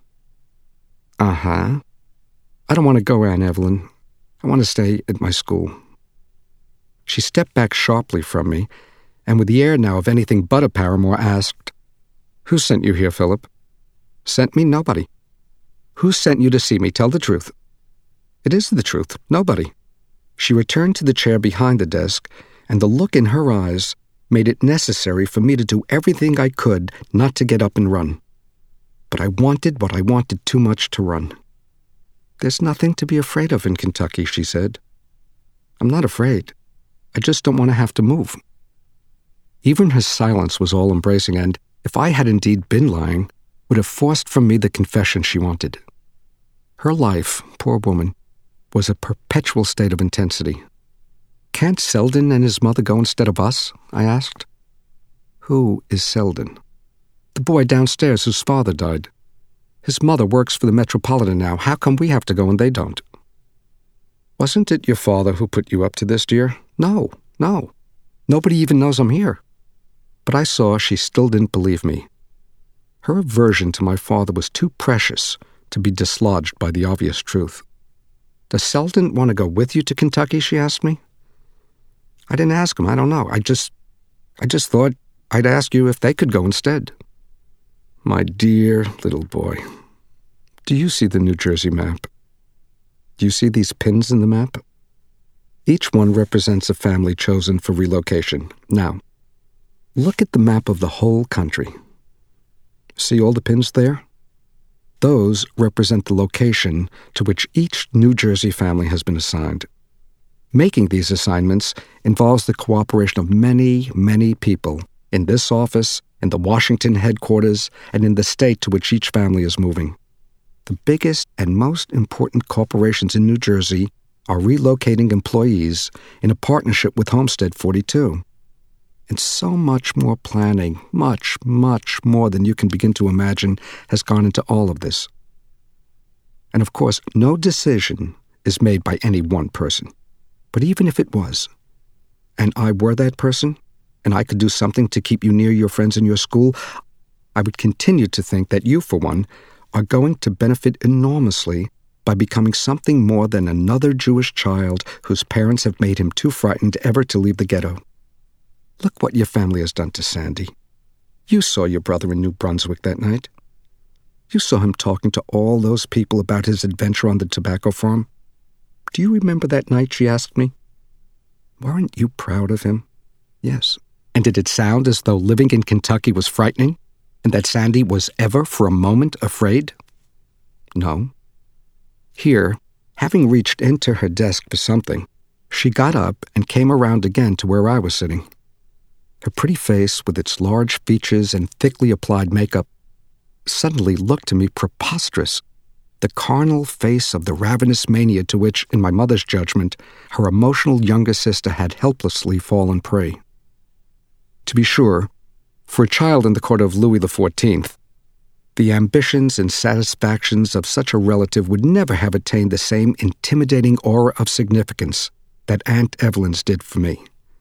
Uh-huh. I don't want to go, Aunt Evelyn. I want to stay at my school. She stepped back sharply from me, and with the air now of anything but a paramour, asked, "Who sent you here, Philip?" "Sent me? Nobody." "Who sent you to see me? Tell the truth." "It is the truth. Nobody." She returned to the chair behind the desk, and the look in her eyes made it necessary for me to do everything I could not to get up and run. But I wanted what I wanted too much to run. "There's nothing to be afraid of in Kentucky," she said. "I'm not afraid. I just don't want to have to move." Even her silence was all-embracing, and, if I had indeed been lying, would have forced from me the confession she wanted. Her life, poor woman, was a perpetual state of intensity. "Can't Selden and his mother go instead of us?" I asked. "Who is Selden?" "The boy downstairs whose father died. His mother works for the Metropolitan now. How come we have to go and they don't?" "Wasn't it your father who put you up to this, dear?" "No, no. Nobody even knows I'm here." But I saw she still didn't believe me. Her aversion to my father was too precious to be dislodged by the obvious truth. "Does Selden want to go with you to Kentucky?" she asked me. I didn't ask him. I don't know. I just, I just thought I'd ask you if they could go instead. My dear little boy, do you see the New Jersey map? Do you see these pins in the map? Each one represents a family chosen for relocation. Now, look at the map of the whole country. See all the pins there? Those represent the location to which each New Jersey family has been assigned. Making these assignments involves the cooperation of many, many people in this office, in the Washington headquarters, and in the state to which each family is moving. The biggest and most important corporations in New Jersey are relocating employees in a partnership with Homestead forty-two. And so much more planning, much, much more than you can begin to imagine, has gone into all of this. And of course, no decision is made by any one person. But even if it was, and I were that person, and I could do something to keep you near your friends in your school, I would continue to think that you, for one, are going to benefit enormously by becoming something more than another Jewish child whose parents have made him too frightened ever to leave the ghetto. Look what your family has done to Sandy. You saw your brother in New Brunswick that night. You saw him talking to all those people about his adventure on the tobacco farm. Do you remember that night, she asked me? Weren't you proud of him? Yes. And did it sound as though living in Kentucky was frightening, and that Sandy was ever for a moment afraid? No. Here, having reached into her desk for something, she got up and came around again to where I was sitting. Her pretty face, with its large features and thickly applied makeup, suddenly looked to me preposterous, the carnal face of the ravenous mania to which, in my mother's judgment, her emotional younger sister had helplessly fallen prey. To be sure, for a child in the court of Louis the Fourteenth, the ambitions and satisfactions of such a relative would never have attained the same intimidating aura of significance that Aunt Evelyn's did for me.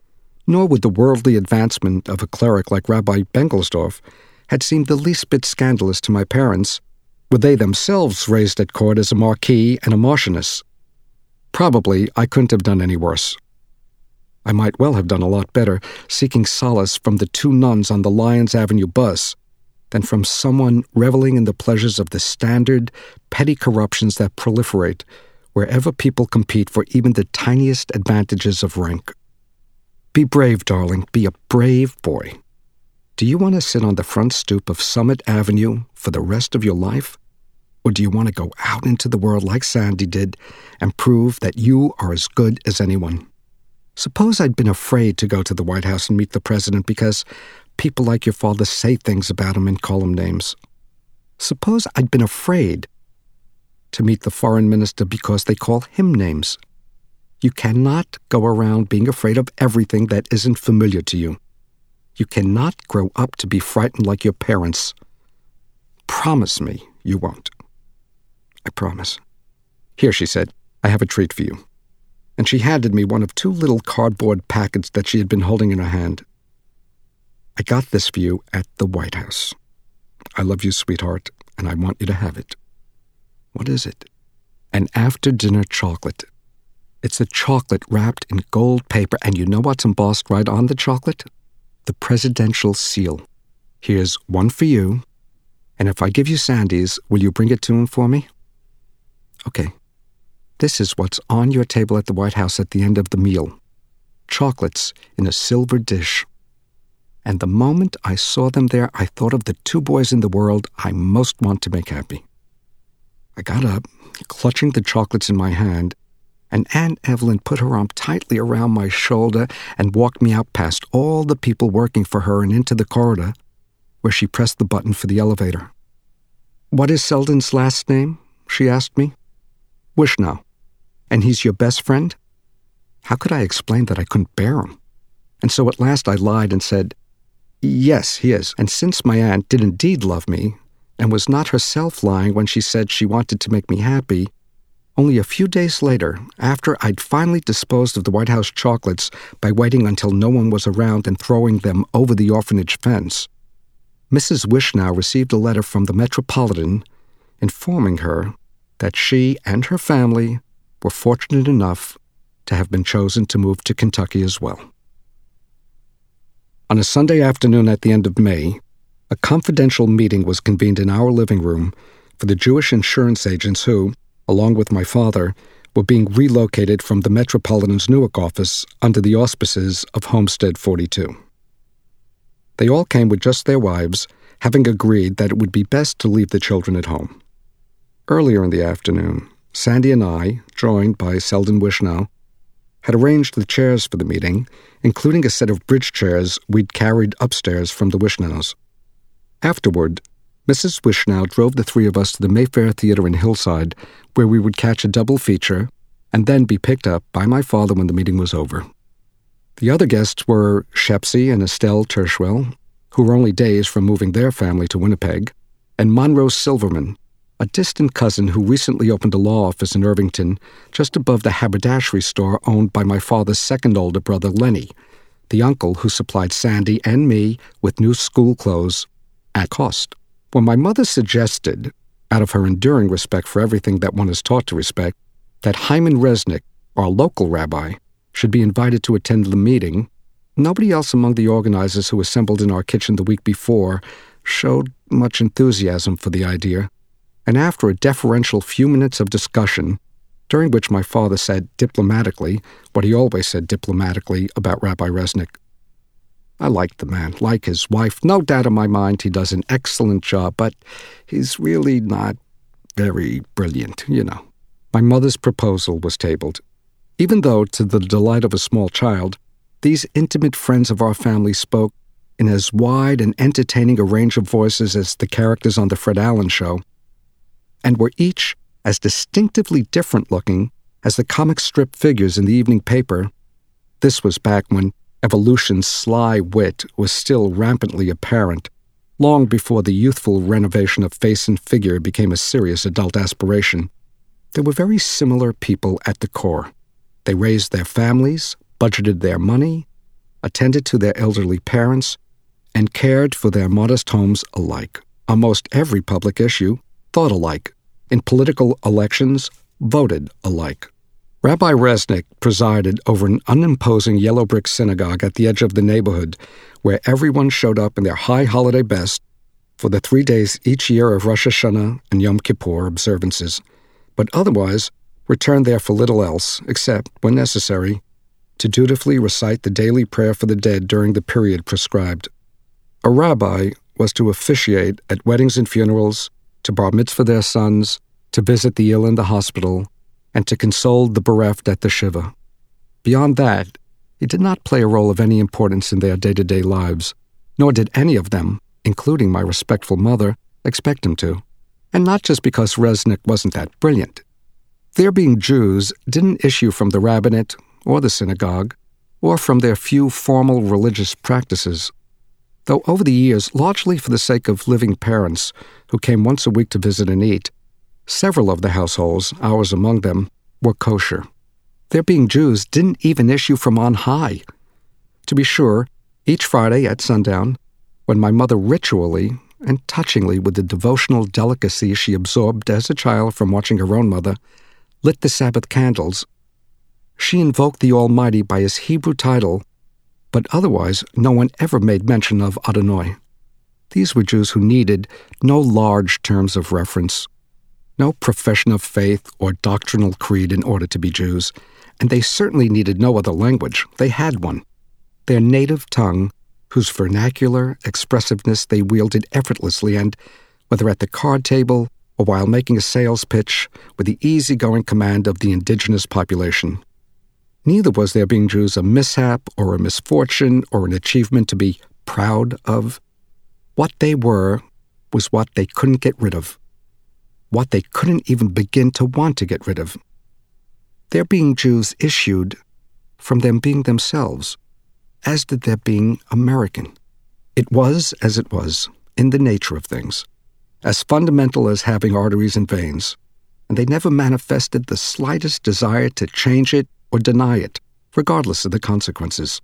Nor would the worldly advancement of a cleric like Rabbi Bengelsdorf had seemed the least bit scandalous to my parents, were they themselves raised at court as a marquis and a marchioness. Probably I couldn't have done any worse. I might well have done a lot better seeking solace from the two nuns on the Lyons Avenue bus than from someone reveling in the pleasures of the standard, petty corruptions that proliferate wherever people compete for even the tiniest advantages of rank. Be brave, darling. Be a brave boy. Do you want to sit on the front stoop of Summit Avenue for the rest of your life? Or do you want to go out into the world like Sandy did and prove that you are as good as anyone? Suppose I'd been afraid to go to the White House and meet the president because people like your father say things about him and call him names. Suppose I'd been afraid to meet the foreign minister because they call him names. You cannot go around being afraid of everything that isn't familiar to you. You cannot grow up to be frightened like your parents. Promise me you won't. I promise. Here, she said, I have a treat for you. And she handed me one of two little cardboard packets that she had been holding in her hand. I got this for you at the White House. I love you, sweetheart, and I want you to have it. What is it? An after-dinner chocolate. It's a chocolate wrapped in gold paper, and you know what's embossed right on the chocolate? The presidential seal. Here's one for you, and if I give you Sandy's, will you bring it to him for me? Okay. This is what's on your table at the White House at the end of the meal. Chocolates in a silver dish. And the moment I saw them there, I thought of the two boys in the world I most want to make happy. I got up, clutching the chocolates in my hand, and Aunt Evelyn put her arm tightly around my shoulder and walked me out past all the people working for her and into the corridor, where she pressed the button for the elevator. What is Selden's last name? She asked me. Wishnow. And he's your best friend? How could I explain that I couldn't bear him? And so at last I lied and said, yes, he is. And since my aunt did indeed love me, and was not herself lying when she said she wanted to make me happy, only a few days later, after I'd finally disposed of the White House chocolates by waiting until no one was around and throwing them over the orphanage fence, Missus Wishnow received a letter from the Metropolitan informing her that she and her family were fortunate enough to have been chosen to move to Kentucky as well. On a Sunday afternoon at the end of May, a confidential meeting was convened in our living room for the Jewish insurance agents who, along with my father, were being relocated from the Metropolitan's Newark office under the auspices of Homestead forty-two. They all came with just their wives, having agreed that it would be best to leave the children at home. Earlier in the afternoon, Sandy and I, joined by Selden Wishnow, had arranged the chairs for the meeting, including a set of bridge chairs we'd carried upstairs from the Wishnows. Afterward, Missus Wishnow drove the three of us to the Mayfair Theater in Hillside, where we would catch a double feature and then be picked up by my father when the meeting was over. The other guests were Shepsy and Estelle Tershwell, who were only days from moving their family to Winnipeg, and Monroe Silverman, a distant cousin who recently opened a law office in Irvington just above the haberdashery store owned by my father's second older brother, Lenny, the uncle who supplied Sandy and me with new school clothes at cost. When my mother suggested, out of her enduring respect for everything that one is taught to respect, that Hyman Resnick, our local rabbi, should be invited to attend the meeting, nobody else among the organizers who assembled in our kitchen the week before showed much enthusiasm for the idea, and after a deferential few minutes of discussion, during which my father said diplomatically what he always said diplomatically about Rabbi Resnick, I like the man, like his wife. No doubt in my mind he does an excellent job, but he's really not very brilliant, you know. My mother's proposal was tabled. Even though, to the delight of a small child, these intimate friends of our family spoke in as wide and entertaining a range of voices as the characters on the Fred Allen Show, and were each as distinctively different-looking as the comic strip figures in the evening paper. This was back when evolution's sly wit was still rampantly apparent, long before the youthful renovation of face and figure became a serious adult aspiration. They were very similar people at the core. They raised their families, budgeted their money, attended to their elderly parents, and cared for their modest homes alike. On most every public issue, thought alike. In political elections, voted alike. Rabbi Resnick presided over an unimposing yellow brick synagogue at the edge of the neighborhood where everyone showed up in their high holiday best for the three days each year of Rosh Hashanah and Yom Kippur observances, but otherwise returned there for little else, except, when necessary, to dutifully recite the daily prayer for the dead during the period prescribed. A rabbi was to officiate at weddings and funerals, to bar mitzvah their sons, to visit the ill in the hospital, and to console the bereft at the shiva. Beyond that, he did not play a role of any importance in their day-to-day lives, nor did any of them, including my respectful mother, expect him to. And not just because Resnick wasn't that brilliant. Their being Jews didn't issue from the rabbinate or the synagogue, or from their few formal religious practices. Though over the years, largely for the sake of living parents who came once a week to visit and eat, several of the households, ours among them, were kosher. Their being Jews didn't even issue from on high. To be sure, each Friday at sundown, when my mother ritually and touchingly with the devotional delicacy she absorbed as a child from watching her own mother, lit the Sabbath candles, she invoked the Almighty by his Hebrew title, but otherwise no one ever made mention of Adonai. These were Jews who needed no large terms of reference, no profession of faith or doctrinal creed in order to be Jews, and they certainly needed no other language. They had one, their native tongue, whose vernacular expressiveness they wielded effortlessly and, whether at the card table or while making a sales pitch, with the easygoing command of the indigenous population. Neither was their being Jews a mishap or a misfortune or an achievement to be proud of. What they were was what they couldn't get rid of, what they couldn't even begin to want to get rid of. Their being Jews issued from them being themselves, as did their being American. It was as it was, in the nature of things, as fundamental as having arteries and veins, and they never manifested the slightest desire to change it or deny it, regardless of the consequences.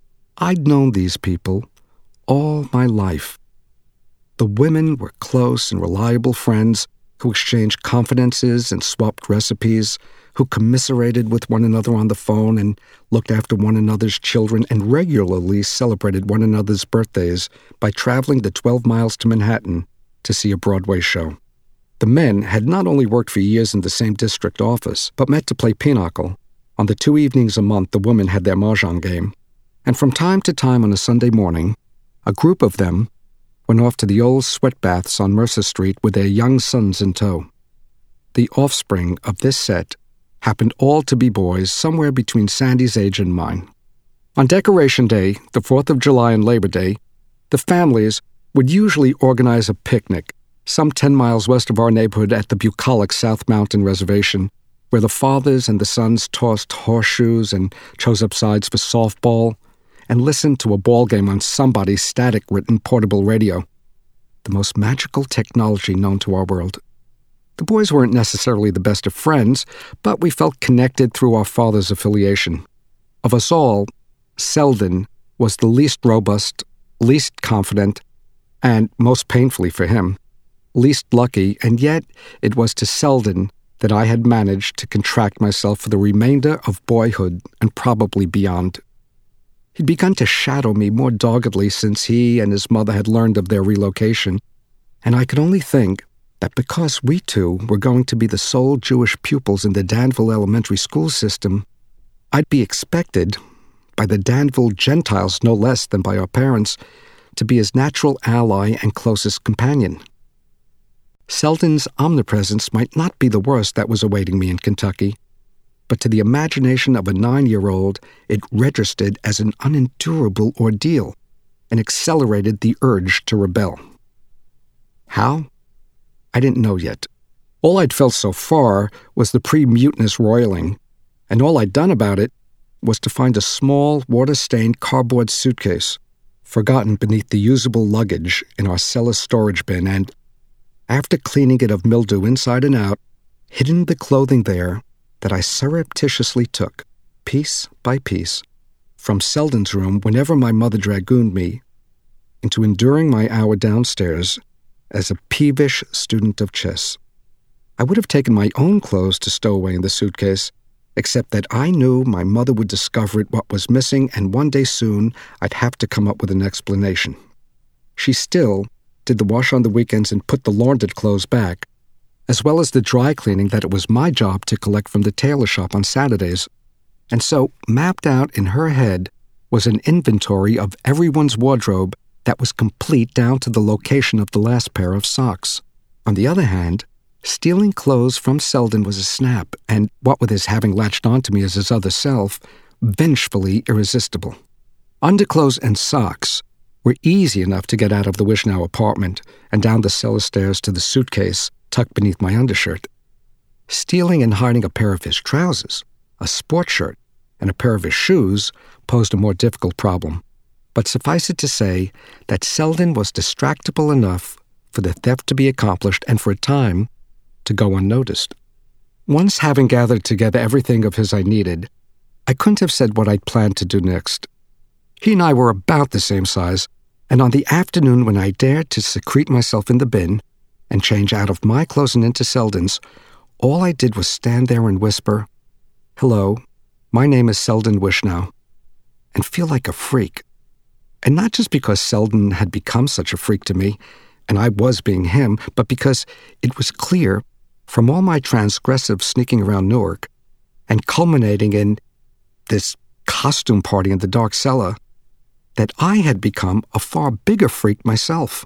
I'd known these people all my life. The women were close and reliable friends who exchanged confidences and swapped recipes, who commiserated with one another on the phone and looked after one another's children and regularly celebrated one another's birthdays by traveling the twelve miles to Manhattan to see a Broadway show. The men had not only worked for years in the same district office, but met to play pinochle. On the two evenings a month the women had their mahjong game, and from time to time on a Sunday morning, a group of them went off to the old sweat baths on Mercer Street with their young sons in tow. The offspring of this set happened all to be boys somewhere between Sandy's age and mine. On Decoration Day, the fourth of July and Labor Day, the families would usually organize a picnic some ten miles west of our neighborhood at the bucolic South Mountain Reservation, where the fathers and the sons tossed horseshoes and chose up sides for softball and listened to a ball game on somebody's static-written portable radio, the most magical technology known to our world. The boys weren't necessarily the best of friends, but we felt connected through our father's affiliation. Of us all, Selden was the least robust, least confident, and, most painfully for him, least lucky, and yet it was to Selden that I had managed to contract myself for the remainder of boyhood and probably beyond. He'd begun to shadow me more doggedly since he and his mother had learned of their relocation, and I could only think that because we two were going to be the sole Jewish pupils in the Danville elementary school system, I'd be expected, by the Danville Gentiles no less than by our parents, to be his natural ally and closest companion. Selden's omnipresence might not be the worst that was awaiting me in Kentucky, but to the imagination of a nine-year-old, it registered as an unendurable ordeal and accelerated the urge to rebel. How? I didn't know yet. All I'd felt so far was the pre-mutinous roiling, and all I'd done about it was to find a small, water-stained cardboard suitcase, forgotten beneath the usable luggage in our cellar storage bin, and, after cleaning it of mildew inside and out, hidden the clothing there that I surreptitiously took, piece by piece, from Selden's room whenever my mother dragooned me into enduring my hour downstairs as a peevish student of chess. I would have taken my own clothes to stow away in the suitcase, except that I knew my mother would discover it what was missing, and one day soon I'd have to come up with an explanation. She still did the wash on the weekends and put the laundered clothes back, as well as the dry cleaning that it was my job to collect from the tailor shop on Saturdays. And so, mapped out in her head was an inventory of everyone's wardrobe that was complete down to the location of the last pair of socks. On the other hand, stealing clothes from Selden was a snap, and what with his having latched onto me as his other self, vengefully irresistible. Underclothes and socks were easy enough to get out of the Wishnow apartment and down the cellar stairs to the suitcase tucked beneath my undershirt. Stealing and hiding a pair of his trousers, a sports shirt, and a pair of his shoes posed a more difficult problem. But suffice it to say that Selden was distractible enough for the theft to be accomplished and for a time to go unnoticed. Once having gathered together everything of his I needed, I couldn't have said what I'd planned to do next. He and I were about the same size, and on the afternoon when I dared to secrete myself in the bin and change out of my clothes and into Selden's, all I did was stand there and whisper, "Hello, my name is Selden Wishnow," and feel like a freak. And not just because Selden had become such a freak to me, and I was being him, but because it was clear from all my transgressive sneaking around Newark and culminating in this costume party in the dark cellar that I had become a far bigger freak myself.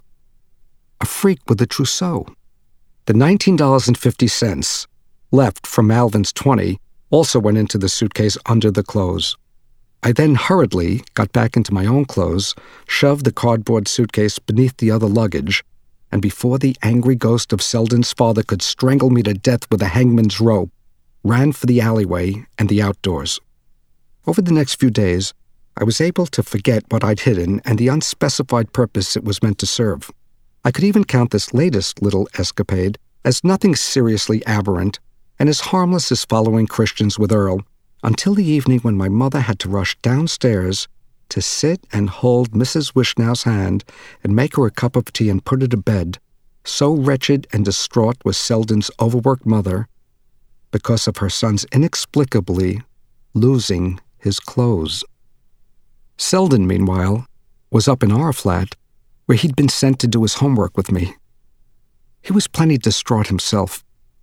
A freak with a trousseau. The nineteen dollars and fifty cents left from Alvin's twenty also went into the suitcase under the clothes. I then hurriedly got back into my own clothes, shoved the cardboard suitcase beneath the other luggage, and before the angry ghost of Selden's father could strangle me to death with a hangman's rope, ran for the alleyway and the outdoors. Over the next few days, I was able to forget what I'd hidden and the unspecified purpose it was meant to serve. I could even count this latest little escapade as nothing seriously aberrant and as harmless as following Christians with Earl, until the evening when my mother had to rush downstairs to sit and hold Missus Wishnow's hand and make her a cup of tea and put her to bed, so wretched and distraught was Selden's overworked mother because of her son's inexplicably losing his clothes. Selden, meanwhile, was up in our flat, where he'd been sent to do his homework with me. He was plenty distraught himself.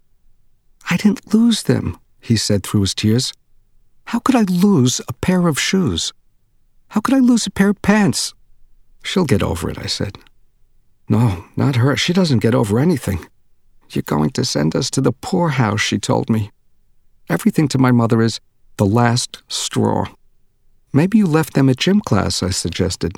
"I didn't lose them," he said through his tears. "How could I lose a pair of shoes? How could I lose a pair of pants?" "She'll get over it," I said. "No, not her. She doesn't get over anything. You're going to send us to the poorhouse," she told me. Everything to my mother is the last straw. "Maybe you left them at gym class," I suggested.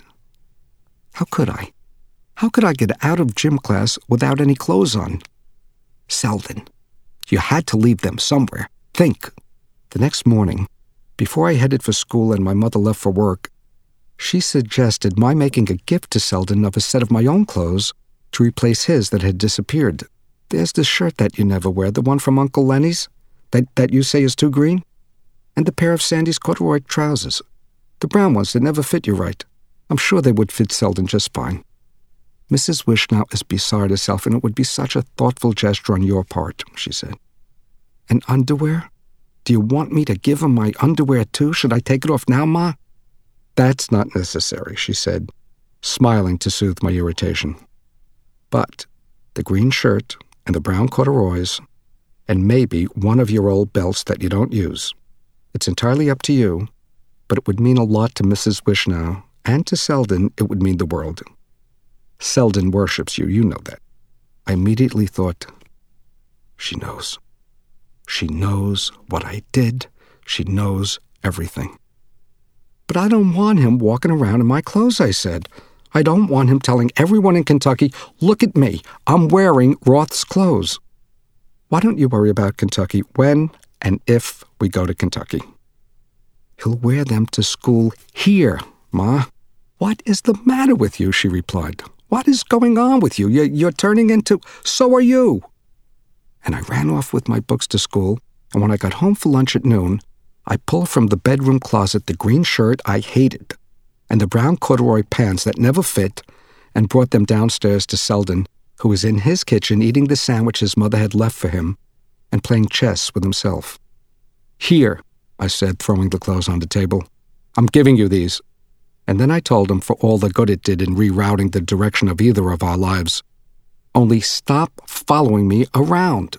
How could I? How could I get out of gym class without any clothes on? Selden, you had to leave them somewhere. Think. The next morning, before I headed for school and my mother left for work, she suggested my making a gift to Selden of a set of my own clothes to replace his that had disappeared. "There's the shirt that you never wear, the one from Uncle Lenny's, that, that you say is too green, and the pair of Sandy's corduroy trousers, the brown ones that never fit you right. I'm sure they would fit Selden just fine. Missus Wishnow is beside herself, and it would be such a thoughtful gesture on your part," she said. "And underwear? Do you want me to give him my underwear too? Should I take it off now, Ma?" "That's not necessary," she said, smiling to soothe my irritation. "But the green shirt and the brown corduroys, and maybe one of your old belts that you don't use. It's entirely up to you, but it would mean a lot to Missus Wishnow, and to Selden it would mean the world. Selden worships you, you know that." I immediately thought, she knows. She knows what I did. She knows everything. "But I don't want him walking around in my clothes," I said. "I don't want him telling everyone in Kentucky, 'Look at me, I'm wearing Roth's clothes.'" "Why don't you worry about Kentucky when and if we go to Kentucky?" "He'll wear them to school here, Ma." "What is the matter with you?" she replied. "What is going on with you? You're, you're turning into... So are you." And I ran off with my books to school, and when I got home for lunch at noon, I pulled from the bedroom closet the green shirt I hated and the brown corduroy pants that never fit and brought them downstairs to Selden, who was in his kitchen eating the sandwich his mother had left for him and playing chess with himself. "Here," I said, throwing the clothes on the table. "I'm giving you these." And then I told him for all the good it did in rerouting the direction of either of our lives. Only stop following me around.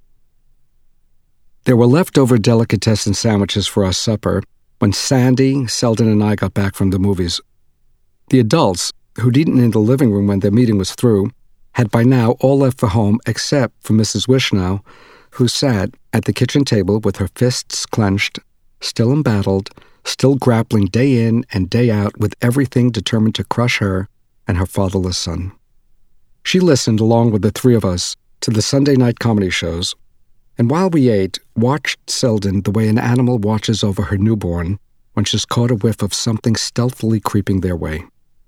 There were leftover delicatessen sandwiches for our supper when Sandy, Selden, and I got back from the movies. The adults, who'd eaten in the living room when their meeting was through, had by now all left for home except for Missus Wishnow, who sat at the kitchen table with her fists clenched, still embattled, still grappling day in and day out with everything determined to crush her and her fatherless son. She listened, along with the three of us, to the Sunday night comedy shows, and while we ate, watched Selden the way an animal watches over her newborn when she's caught a whiff of something stealthily creeping their way.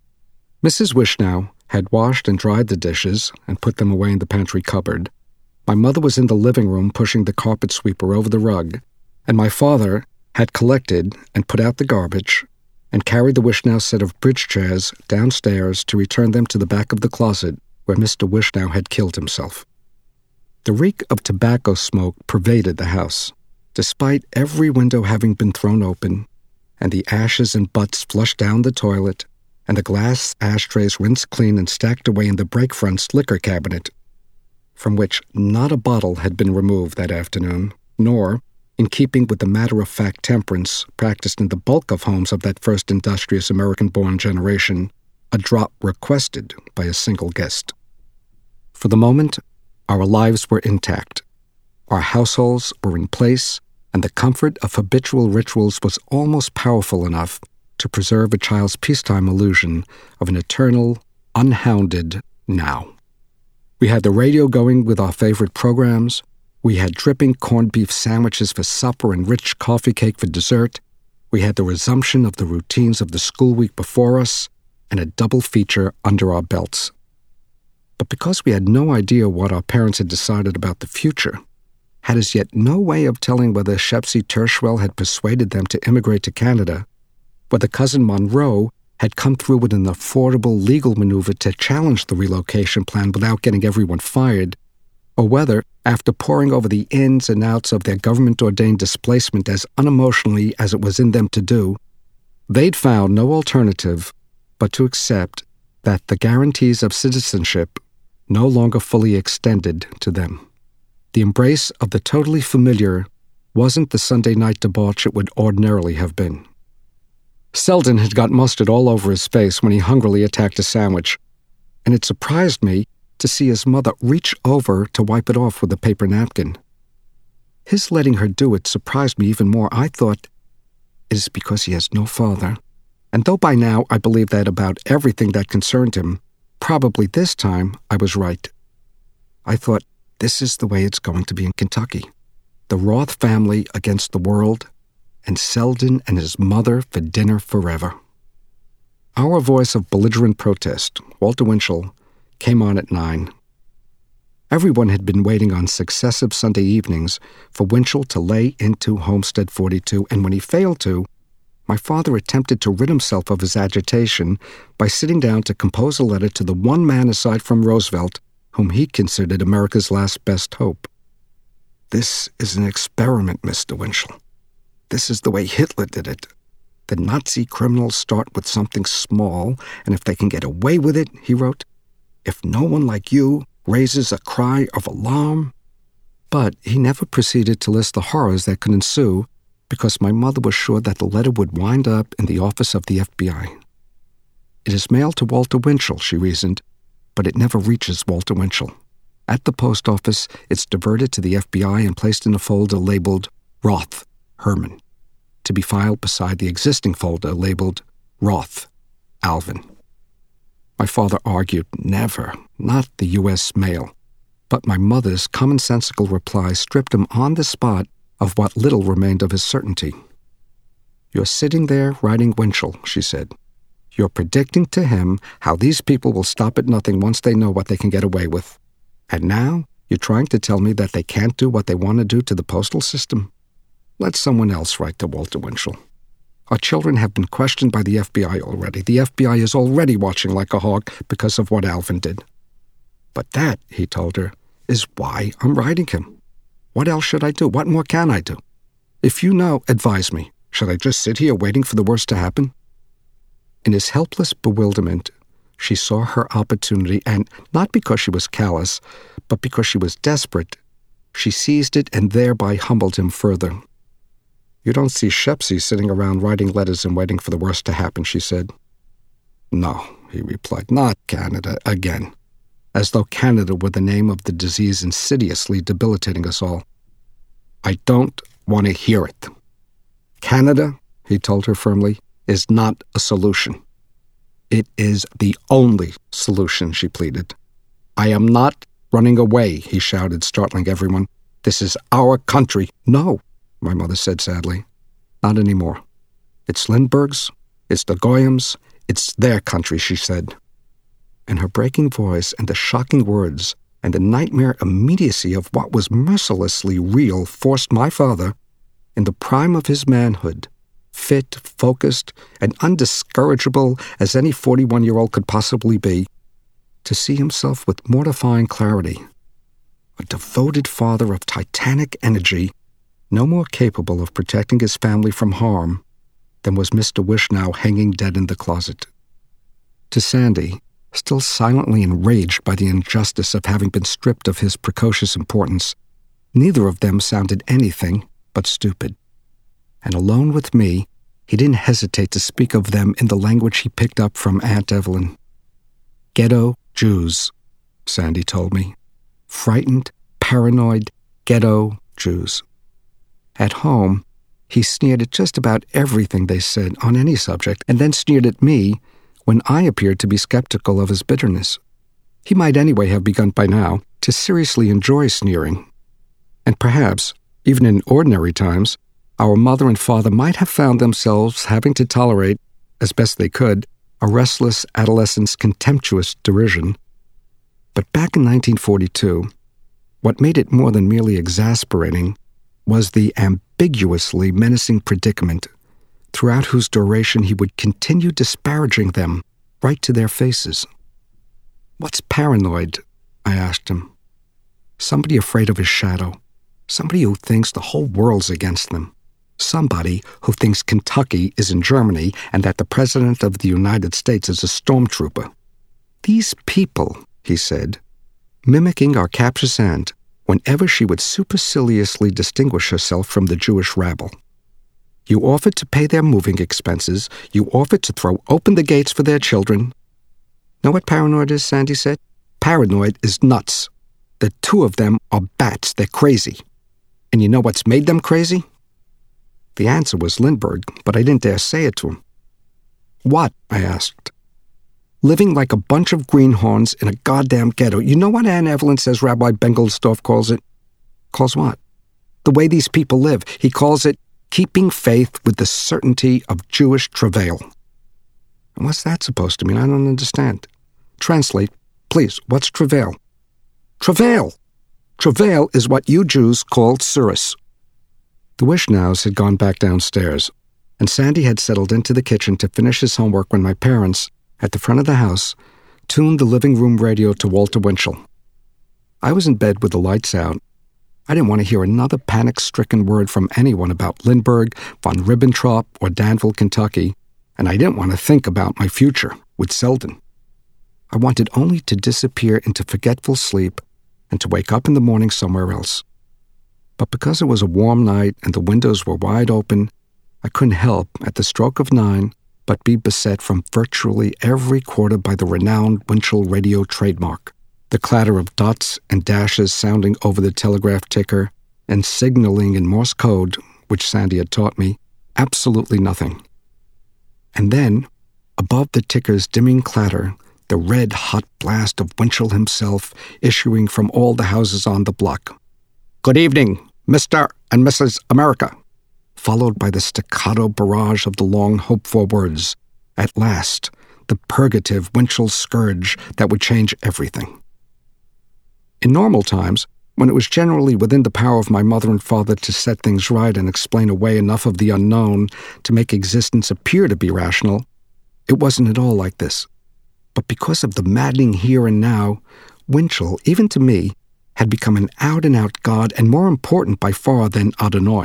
Missus Wishnow had washed and dried the dishes and put them away in the pantry cupboard. My mother was in the living room pushing the carpet sweeper over the rug, and my father had collected and put out the garbage and carried the Wishnow set of bridge chairs downstairs to return them to the back of the closet where Mister Wishnow had killed himself. The reek of tobacco smoke pervaded the house, despite every window having been thrown open, and the ashes and butts flushed down the toilet, and the glass ashtrays rinsed clean and stacked away in the break-front's liquor cabinet, from which not a bottle had been removed that afternoon, nor, in keeping with the matter-of-fact temperance practiced in the bulk of homes of that first industrious American-born generation, a drop requested by a single guest. For the moment, our lives were intact. Our households were in place, and the comfort of habitual rituals was almost powerful enough to preserve a child's peacetime illusion of an eternal, unhounded now. We had the radio going with our favorite programs. We had dripping corned beef sandwiches for supper and rich coffee cake for dessert. We had the resumption of the routines of the school week before us and a double feature under our belts. But because we had no idea what our parents had decided about the future, had as yet no way of telling whether Shepsy Tershwell had persuaded them to immigrate to Canada, whether Cousin Monroe had come through with an affordable legal maneuver to challenge the relocation plan without getting everyone fired, or whether, after poring over the ins and outs of their government-ordained displacement as unemotionally as it was in them to do, they'd found no alternative but to accept that the guarantees of citizenship no longer fully extended to them. The embrace of the totally familiar wasn't the Sunday night debauch it would ordinarily have been. Selden had got mustard all over his face when he hungrily attacked a sandwich, and it surprised me to see his mother reach over to wipe it off with a paper napkin. His letting her do it surprised me even more. I thought, it is because he has no father. And though by now I believed that about everything that concerned him, probably this time I was right. I thought, this is the way it's going to be in Kentucky. The Roth family against the world, and Selden and his mother for dinner forever. Our voice of belligerent protest, Walter Winchell, came on at nine. Everyone had been waiting on successive Sunday evenings for Winchell to lay into Homestead forty-two, and when he failed to, my father attempted to rid himself of his agitation by sitting down to compose a letter to the one man aside from Roosevelt whom he considered America's last best hope. This is an experiment, Mister Winchell. This is the way Hitler did it. The Nazi criminals start with something small, and if they can get away with it, he wrote, if no one like you raises a cry of alarm. But he never proceeded to list the horrors that could ensue, because my mother was sure that the letter would wind up in the office of the F B I. It is mailed to Walter Winchell, she reasoned, but it never reaches Walter Winchell. At the post office, it's diverted to the F B I and placed in a folder labeled Roth, Herman, to be filed beside the existing folder labeled Roth, Alvin. My father argued never, not the U S mail, but my mother's commonsensical reply stripped him on the spot of what little remained of his certainty. You're sitting there writing Winchell, she said. You're predicting to him how these people will stop at nothing once they know what they can get away with. And now you're trying to tell me that they can't do what they want to do to the postal system? Let someone else write to Walter Winchell. Our children have been questioned by the F B I already. The F B I is already watching like a hawk because of what Alvin did. But that, he told her, is why I'm writing him. What else should I do? What more can I do? If you know, advise me. Should I just sit here waiting for the worst to happen? In his helpless bewilderment, she saw her opportunity, and not because she was callous, but because she was desperate, she seized it and thereby humbled him further. You don't see Shepsy sitting around writing letters and waiting for the worst to happen, she said. No, he replied, not Canada again, as though Canada were the name of the disease insidiously debilitating us all. I don't want to hear it. Canada, he told her firmly, is not a solution. It is the only solution, she pleaded. I am not running away, he shouted, startling everyone. This is our country. No, my mother said sadly. Not anymore. It's Lindbergh's, it's the Goyams, it's their country, she said. And her breaking voice and the shocking words and the nightmare immediacy of what was mercilessly real forced my father, in the prime of his manhood, fit, focused, and undiscourageable as any forty-one-year-old could possibly be, to see himself with mortifying clarity. A devoted father of titanic energy, no more capable of protecting his family from harm than was Mister Wishnow hanging dead in the closet. To Sandy, still silently enraged by the injustice of having been stripped of his precocious importance, neither of them sounded anything but stupid. And alone with me, he didn't hesitate to speak of them in the language he picked up from Aunt Evelyn. Ghetto Jews, Sandy told me. Frightened, paranoid, ghetto Jews. At home, he sneered at just about everything they said on any subject, and then sneered at me when I appeared to be skeptical of his bitterness. He might anyway have begun by now to seriously enjoy sneering. And perhaps, even in ordinary times, our mother and father might have found themselves having to tolerate, as best they could, a restless adolescent's contemptuous derision. But back in nineteen forty-two, what made it more than merely exasperating was the ambiguously menacing predicament throughout whose duration he would continue disparaging them right to their faces. What's paranoid? I asked him. Somebody afraid of his shadow. Somebody who thinks the whole world's against them. Somebody who thinks Kentucky is in Germany and that the President of the United States is a stormtrooper. These people, he said, mimicking our captious aunt whenever she would superciliously distinguish herself from the Jewish rabble. You offered to pay their moving expenses. You offered to throw open the gates for their children. Know what paranoid is, Sandy said? Paranoid is nuts. The two of them are bats. They're crazy. And you know what's made them crazy? The answer was Lindbergh, but I didn't dare say it to him. What? I asked. Living like a bunch of greenhorns in a goddamn ghetto. You know what Aunt Evelyn says Rabbi Bengelsdorf calls it? Calls what? The way these people live. He calls it keeping faith with the certainty of Jewish travail. And what's that supposed to mean? I don't understand. Translate, please. What's travail? Travail! Travail is what you Jews call tsuris. The Wishnows had gone back downstairs, and Sandy had settled into the kitchen to finish his homework when my parents, at the front of the house, tuned the living room radio to Walter Winchell. I was in bed with the lights out. I didn't want to hear another panic-stricken word from anyone about Lindbergh, von Ribbentrop, or Danville, Kentucky, and I didn't want to think about my future with Selden. I wanted only to disappear into forgetful sleep and to wake up in the morning somewhere else. But because it was a warm night and the windows were wide open, I couldn't help, at the stroke of nine, but be beset from virtually every quarter by the renowned Winchell radio trademark, the clatter of dots and dashes sounding over the telegraph ticker, and signaling in Morse code, which Sandy had taught me, absolutely nothing. And then, above the ticker's dimming clatter, the red-hot blast of Winchell himself issuing from all the houses on the block. Good evening, Mister and Missus America, followed by the staccato barrage of the long hoped-for words. At last, the purgative Winchell scourge that would change everything. In normal times, when it was generally within the power of my mother and father to set things right and explain away enough of the unknown to make existence appear to be rational, it wasn't at all like this. But because of the maddening here and now, Winchell, even to me, had become an out-and-out god and more important by far than Adonai.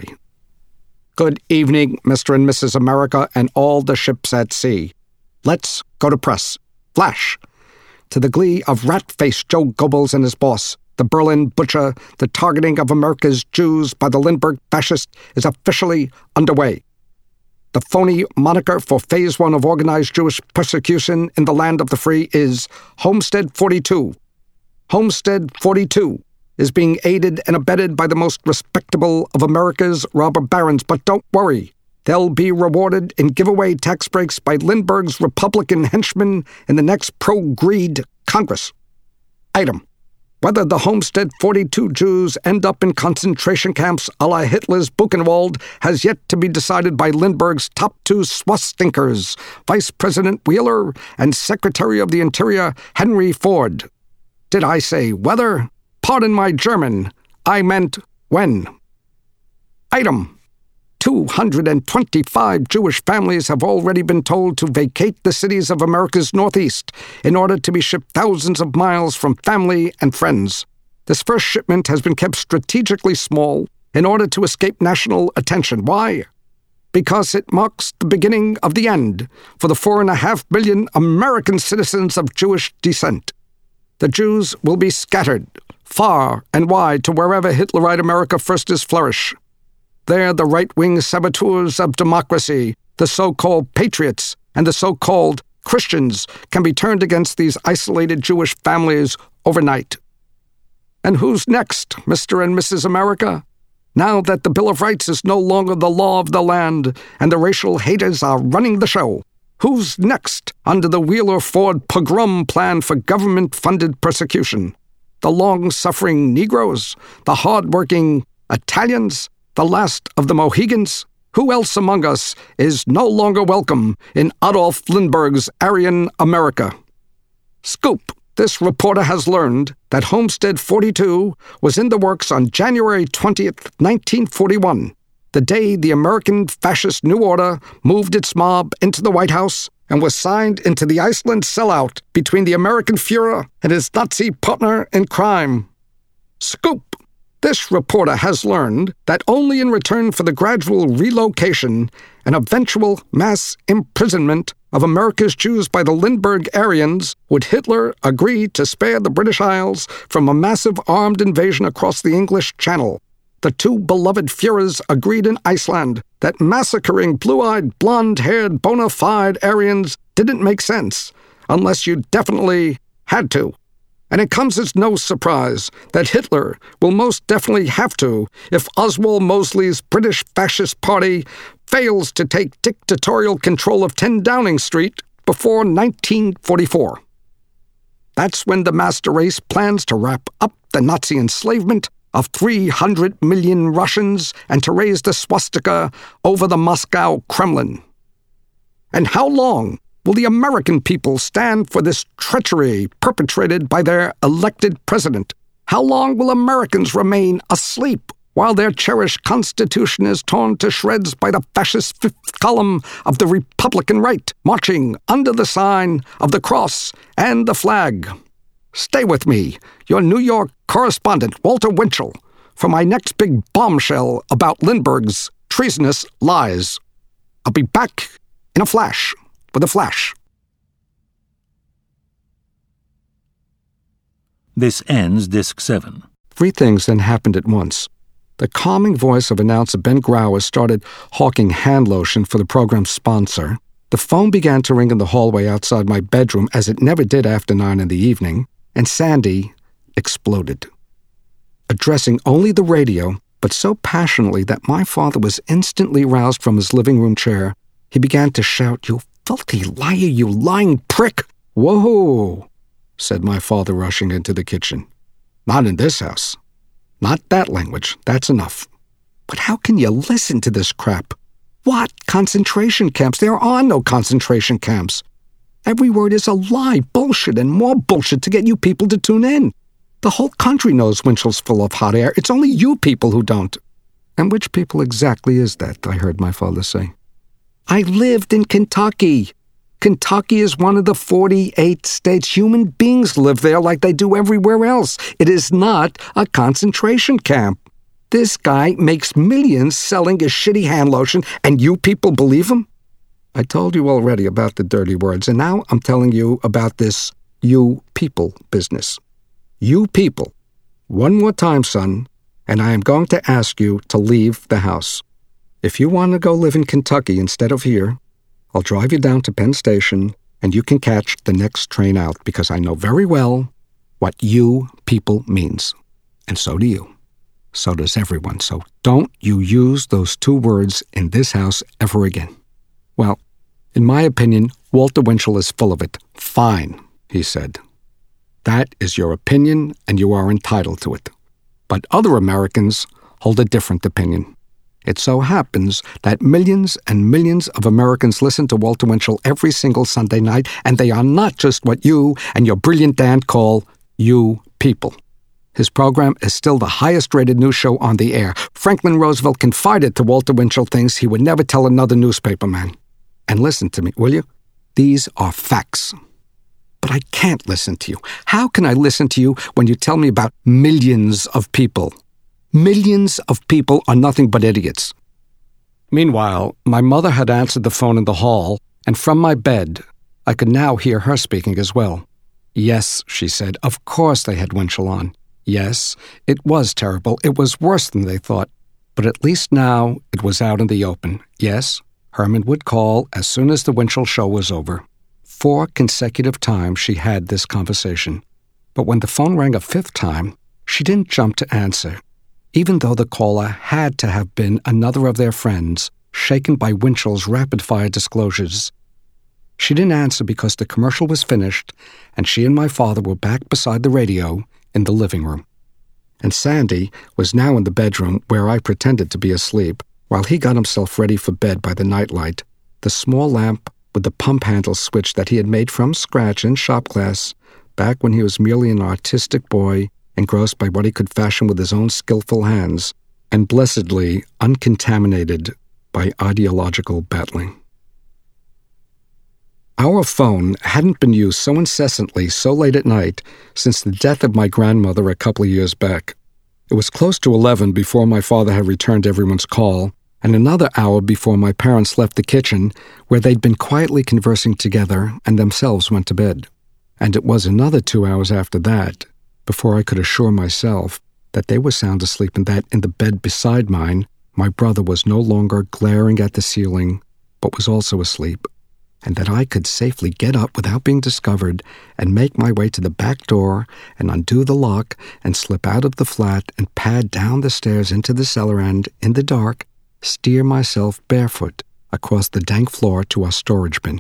Good evening, Mister and Missus America and all the ships at sea. Let's go to press. Flash! To the glee of rat-faced Joe Goebbels and his boss, the Berlin butcher, the targeting of America's Jews by the Lindbergh fascists is officially underway. The phony moniker for Phase One of organized Jewish persecution in the land of the free is Homestead forty-two. Homestead forty-two is being aided and abetted by the most respectable of America's robber barons, but don't worry. They'll be rewarded in giveaway tax breaks by Lindbergh's Republican henchmen in the next pro-greed Congress. Item. Whether the Homestead forty-two Jews end up in concentration camps a la Hitler's Buchenwald has yet to be decided by Lindbergh's top two swastinkers, Vice President Wheeler and Secretary of the Interior Henry Ford. Did I say whether? Pardon my German. I meant when. Item. two hundred twenty-five Jewish families have already been told to vacate the cities of America's Northeast in order to be shipped thousands of miles from family and friends. This first shipment has been kept strategically small in order to escape national attention. Why? Because it marks the beginning of the end for the four and a half million American citizens of Jewish descent. The Jews will be scattered far and wide to wherever Hitlerite America first is flourish. There, the right-wing saboteurs of democracy, the so-called patriots, and the so-called Christians can be turned against these isolated Jewish families overnight. And who's next, Mister and Missus America? Now that the Bill of Rights is no longer the law of the land and the racial haters are running the show, who's next under the Wheeler-Ford pogrom plan for government-funded persecution? The long-suffering Negroes? The hard-working Italians? The last of the Mohegans? Who else among us is no longer welcome in Adolf Lindbergh's Aryan America? Scoop. This reporter has learned that Homestead forty-two was in the works on January twentieth, nineteen forty-one, the day the American Fascist New Order moved its mob into the White House and was signed into the Iceland sellout between the American Führer and his Nazi partner in crime. Scoop. This reporter has learned that only in return for the gradual relocation and eventual mass imprisonment of America's Jews by the Lindbergh Aryans would Hitler agree to spare the British Isles from a massive armed invasion across the English Channel. The two beloved Führers agreed in Iceland that massacring blue-eyed, blonde-haired, bona fide Aryans didn't make sense unless you definitely had to. And it comes as no surprise that Hitler will most definitely have to if Oswald Mosley's British Fascist Party fails to take dictatorial control of ten Downing Street before nineteen forty-four. That's when the master race plans to wrap up the Nazi enslavement of three hundred million Russians and to raise the swastika over the Moscow Kremlin. And how long will the American people stand for this treachery perpetrated by their elected president? How long will Americans remain asleep while their cherished Constitution is torn to shreds by the fascist fifth column of the Republican right, marching under the sign of the cross and the flag? Stay with me, your New York correspondent, Walter Winchell, for my next big bombshell about Lindbergh's treasonous lies. I'll be back in a flash. With a flash. This ends Disc seven. Three things then happened at once. The calming voice of announcer Ben Grauer started hawking hand lotion for the program's sponsor. The phone began to ring in the hallway outside my bedroom, as it never did after nine in the evening, and Sandy exploded. Addressing only the radio, but so passionately that my father was instantly roused from his living room chair, he began to shout, "You filthy liar, you lying prick!" "Whoa," said my father, rushing into the kitchen. "Not in this house. Not that language. That's enough. But how can you listen to this crap? What concentration camps? There are no concentration camps. Every word is a lie, bullshit, and more bullshit to get you people to tune in. The whole country knows Winchell's full of hot air. It's only you people who don't. And which people exactly is that? I heard my father say. I lived in Kentucky. Kentucky is one of the forty-eight states. Human beings live there like they do everywhere else. It is not a concentration camp. This guy makes millions selling his shitty hand lotion, and you people believe him? I told you already about the dirty words, and now I'm telling you about this you people business. You people. One more time, son, and I am going to ask you to leave the house. If you want to go live in Kentucky instead of here, I'll drive you down to Penn Station, and you can catch the next train out, because I know very well what you people means. And so do you. So does everyone. So don't you use those two words in this house ever again. Well, in my opinion, Walter Winchell is full of it. Fine, he said. That is your opinion, and you are entitled to it. But other Americans hold a different opinion. It so happens that millions and millions of Americans listen to Walter Winchell every single Sunday night, and they are not just what you and your brilliant dad call you people. His program is still the highest-rated news show on the air. Franklin Roosevelt confided to Walter Winchell things he would never tell another newspaperman. And listen to me, will you? These are facts. But I can't listen to you. How can I listen to you when you tell me about millions of people? Millions of people are nothing but idiots. Meanwhile, my mother had answered the phone in the hall, and from my bed, I could now hear her speaking as well. Yes, she said, of course they had Winchell on. Yes, it was terrible. It was worse than they thought. But at least now it was out in the open. Yes, Herman would call as soon as the Winchell show was over. Four consecutive times she had this conversation. But when the phone rang a fifth time, she didn't jump to answer, even though the caller had to have been another of their friends, shaken by Winchell's rapid-fire disclosures. She didn't answer because the commercial was finished, and she and my father were back beside the radio in the living room. And Sandy was now in the bedroom where I pretended to be asleep, while he got himself ready for bed by the nightlight, the small lamp with the pump handle switch that he had made from scratch in shop class back when he was merely an artistic boy engrossed by what he could fashion with his own skillful hands, and blessedly uncontaminated by ideological battling. Our phone hadn't been used so incessantly so late at night since the death of my grandmother a couple of years back. It was close to eleven before my father had returned everyone's call, and another hour before my parents left the kitchen, where they'd been quietly conversing together and themselves went to bed. And it was another two hours after that before I could assure myself that they were sound asleep and that in the bed beside mine, my brother was no longer glaring at the ceiling, but was also asleep, and that I could safely get up without being discovered and make my way to the back door and undo the lock and slip out of the flat and pad down the stairs into the cellar and, in the dark, steer myself barefoot across the dank floor to our storage bin.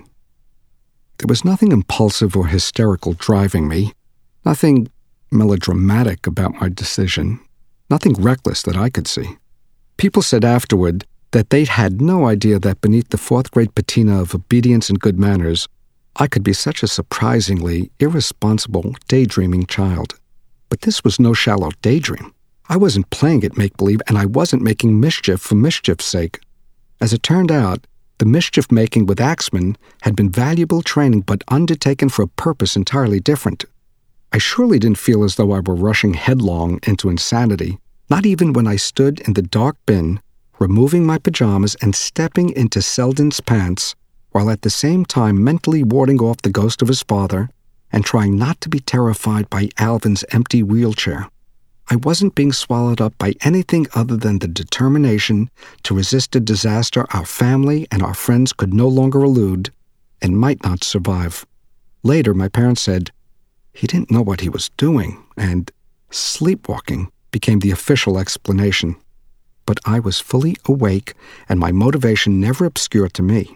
There was nothing impulsive or hysterical driving me, nothing melodramatic about my decision, nothing reckless that I could see. People said afterward that they'd had no idea that beneath the fourth-grade patina of obedience and good manners, I could be such a surprisingly irresponsible, daydreaming child. But this was no shallow daydream. I wasn't playing at make-believe, and I wasn't making mischief for mischief's sake. As it turned out, the mischief-making with Axman had been valuable training but undertaken for a purpose entirely different. I surely didn't feel as though I were rushing headlong into insanity, not even when I stood in the dark bin, removing my pajamas and stepping into Selden's pants, while at the same time mentally warding off the ghost of his father and trying not to be terrified by Alvin's empty wheelchair. I wasn't being swallowed up by anything other than the determination to resist a disaster our family and our friends could no longer elude and might not survive. Later, my parents said he didn't know what he was doing, and sleepwalking became the official explanation. But I was fully awake, and my motivation never obscured to me.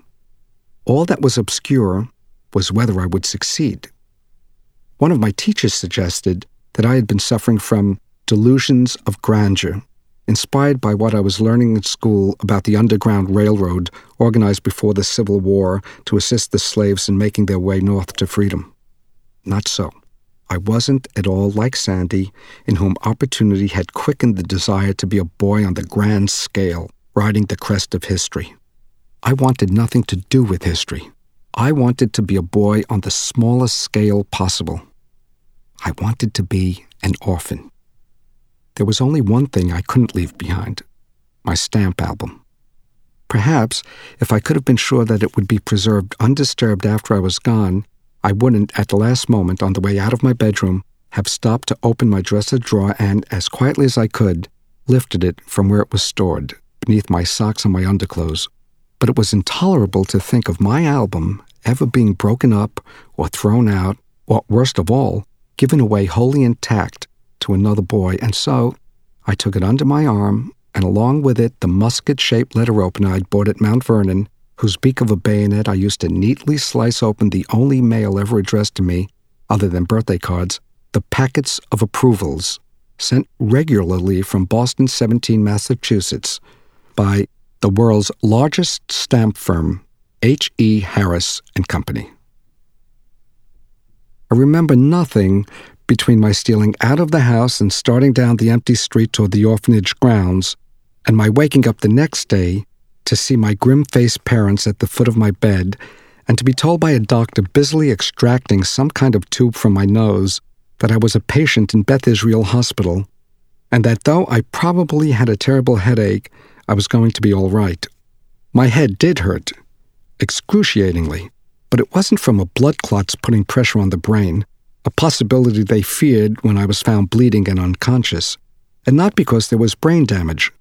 All that was obscure was whether I would succeed. One of my teachers suggested that I had been suffering from delusions of grandeur, inspired by what I was learning in school about the Underground Railroad organized before the Civil War to assist the slaves in making their way north to freedom. Not so. I wasn't at all like Sandy, in whom opportunity had quickened the desire to be a boy on the grand scale, riding the crest of history. I wanted nothing to do with history. I wanted to be a boy on the smallest scale possible. I wanted to be an orphan. There was only one thing I couldn't leave behind: my stamp album. Perhaps, if I could have been sure that it would be preserved undisturbed after I was gone, I wouldn't, at the last moment, on the way out of my bedroom, have stopped to open my dresser drawer and, as quietly as I could, lifted it from where it was stored, beneath my socks and my underclothes. But it was intolerable to think of my album ever being broken up or thrown out, or, worst of all, given away wholly intact to another boy, and so I took it under my arm, and along with it the musket-shaped letter opener I'd bought at Mount Vernon, whose beak of a bayonet I used to neatly slice open the only mail ever addressed to me, other than birthday cards, the packets of approvals, sent regularly from Boston seventeen, Massachusetts, by the world's largest stamp firm, H E Harris and Company. I remember nothing between my stealing out of the house and starting down the empty street toward the orphanage grounds, and my waking up the next day to see my grim-faced parents at the foot of my bed, and to be told by a doctor busily extracting some kind of tube from my nose that I was a patient in Beth Israel Hospital, and that though I probably had a terrible headache, I was going to be all right. My head did hurt, excruciatingly, but it wasn't from a blood clot's putting pressure on the brain, a possibility they feared when I was found bleeding and unconscious, and not because there was brain damage.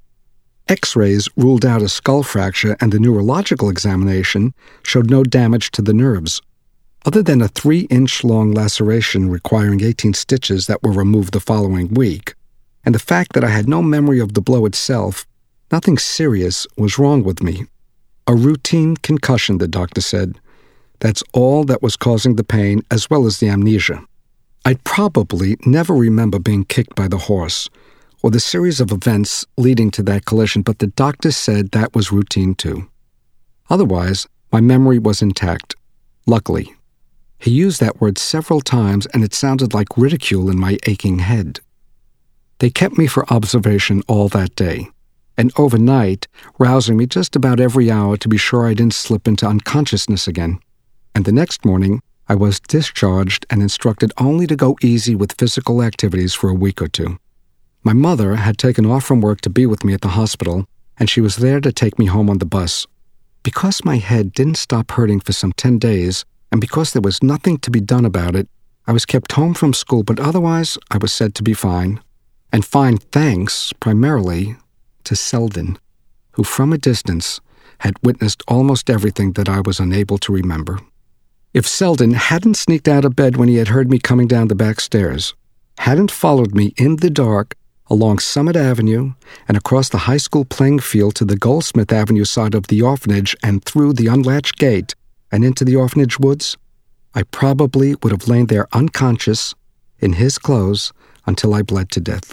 X-rays ruled out a skull fracture, and the neurological examination showed no damage to the nerves. Other than a three-inch-long laceration requiring eighteen stitches that were removed the following week, and the fact that I had no memory of the blow itself, nothing serious was wrong with me. A routine concussion, the doctor said. That's all that was causing the pain, as well as the amnesia. I'd probably never remember being kicked by the horse, or the series of events leading to that collision, but the doctor said that was routine too. Otherwise, my memory was intact. Luckily. He used that word several times, and it sounded like ridicule in my aching head. They kept me for observation all that day, and overnight, rousing me just about every hour to be sure I didn't slip into unconsciousness again. And the next morning, I was discharged and instructed only to go easy with physical activities for a week or two. My mother had taken off from work to be with me at the hospital, and she was there to take me home on the bus. Because my head didn't stop hurting for some ten days, and because there was nothing to be done about it, I was kept home from school, but otherwise I was said to be fine. And fine thanks, primarily, to Selden, who from a distance had witnessed almost everything that I was unable to remember. If Selden hadn't sneaked out of bed when he had heard me coming down the back stairs, hadn't followed me in the dark along Summit Avenue and across the high school playing field to the Goldsmith Avenue side of the orphanage and through the unlatched gate and into the orphanage woods, I probably would have lain there unconscious, in his clothes, until I bled to death.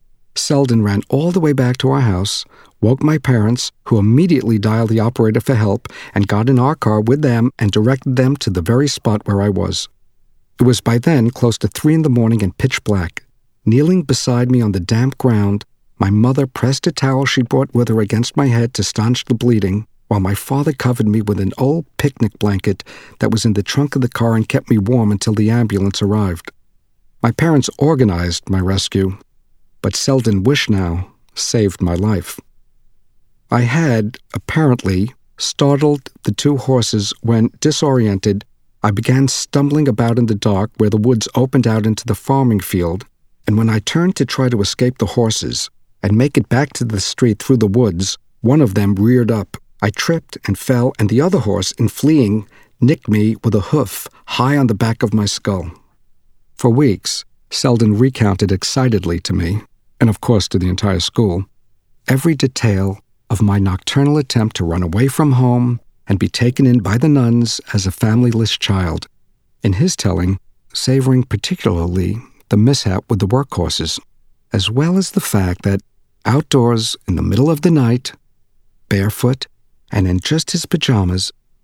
Selden ran all the way back to our house, woke my parents, who immediately dialed the operator for help, and got in our car with them and directed them to the very spot where I was. It was by then close to three in the morning and pitch black. Kneeling beside me on the damp ground, my mother pressed a towel she brought with her against my head to staunch the bleeding, while my father covered me with an old picnic blanket that was in the trunk of the car and kept me warm until the ambulance arrived. My parents organized my rescue, but Selden Wishnow saved my life. I had, apparently, startled the two horses when, disoriented, I began stumbling about in the dark where the woods opened out into the farming field, and when I turned to try to escape the horses and make it back to the street through the woods, one of them reared up. I tripped and fell, and the other horse, in fleeing, nicked me with a hoof high on the back of my skull. For weeks, Selden recounted excitedly to me, and of course to the entire school, every detail of my nocturnal attempt to run away from home and be taken in by the nuns as a familyless child, in his telling, savoring particularly the mishap with the work horses, as well as the fact that outdoors in the middle of the night, barefoot and in just his pajamas,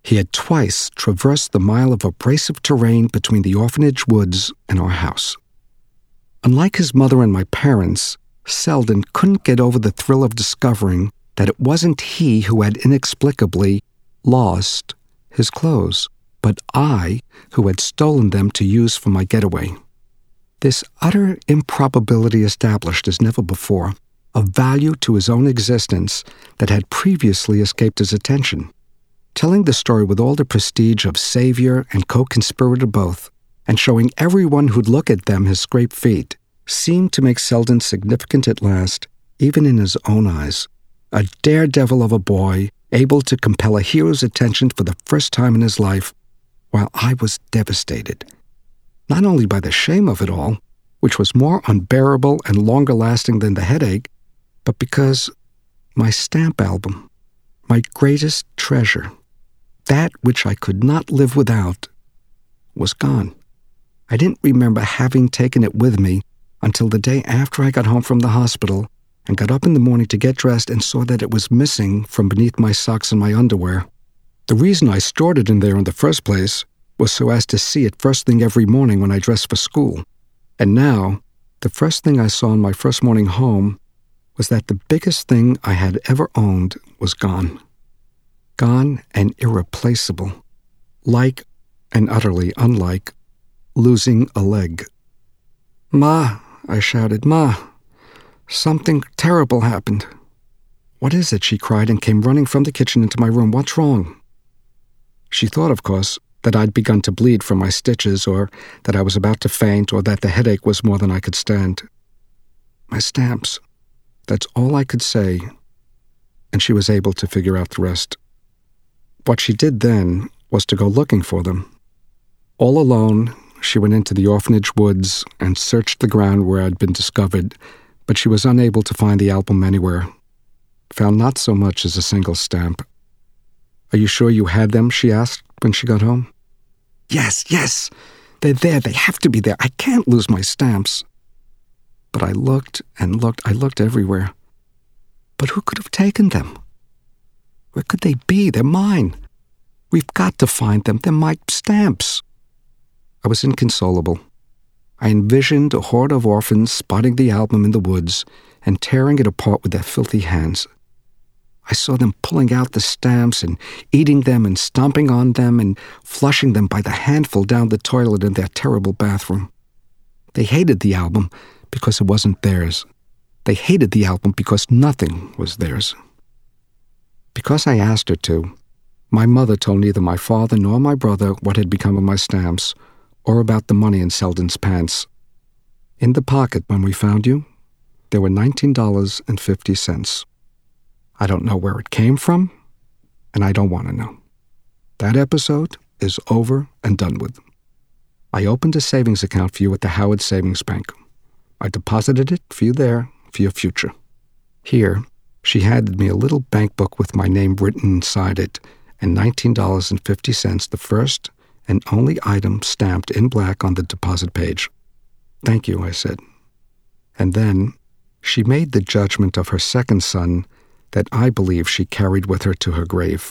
He had twice traversed the mile of abrasive terrain between the orphanage woods and our house. Unlike his mother and my parents, Selden couldn't get over the thrill of discovering that it wasn't he who had inexplicably lost his clothes, but I who had stolen them to use for my getaway. This utter improbability established as never before a value to his own existence that had previously escaped his attention. Telling the story with all the prestige of savior and co-conspirator both, and showing everyone who'd look at them his scraped feet, seemed to make Selden significant at last, even in his own eyes. A daredevil of a boy, able to compel a hero's attention for the first time in his life, while I was devastated. Not only by the shame of it all, which was more unbearable and longer-lasting than the headache, but because my stamp album, my greatest treasure, that which I could not live without, was gone. I didn't remember having taken it with me until the day after I got home from the hospital and got up in the morning to get dressed and saw that it was missing from beneath my socks and my underwear. The reason I stored it in there in the first place was so as to see it first thing every morning when I dressed for school. And now, the first thing I saw on my first morning home was that the biggest thing I had ever owned was gone. Gone and irreplaceable. Like, and utterly unlike, losing a leg. "Ma," I shouted, "Ma, something terrible happened." "What is it?" she cried and came running from the kitchen into my room. "What's wrong?" She thought, of course, that I'd begun to bleed from my stitches, or that I was about to faint, or that the headache was more than I could stand. "My stamps." That's all I could say, and she was able to figure out the rest. What she did then was to go looking for them. All alone, she went into the orphanage woods and searched the ground where I'd been discovered, but she was unable to find the album anywhere. Found not so much as a single stamp. "Are you sure you had them?" she asked when she got home. "Yes, yes, they're there. They have to be there. I can't lose my stamps." But I looked and looked. I looked everywhere. But who could have taken them? Where could they be? They're mine. We've got to find them. They're my stamps. I was inconsolable. I envisioned a horde of orphans spotting the album in the woods and tearing it apart with their filthy hands. I saw them pulling out the stamps and eating them and stomping on them and flushing them by the handful down the toilet in their terrible bathroom. They hated the album because it wasn't theirs. They hated the album because nothing was theirs. Because I asked her to, my mother told neither my father nor my brother what had become of my stamps or about the money in Selden's pants. In the pocket when we found you, there were nineteen dollars and fifty cents. I don't know where it came from, and I don't want to know. That episode is over and done with. I opened a savings account for you at the Howard Savings Bank. I deposited it for you there for your future. Here, she handed me a little bank book with my name written inside it and nineteen dollars and fifty cents, the first and only item stamped in black on the deposit page. "Thank you," I said. And then she made the judgment of her second son that I believe she carried with her to her grave.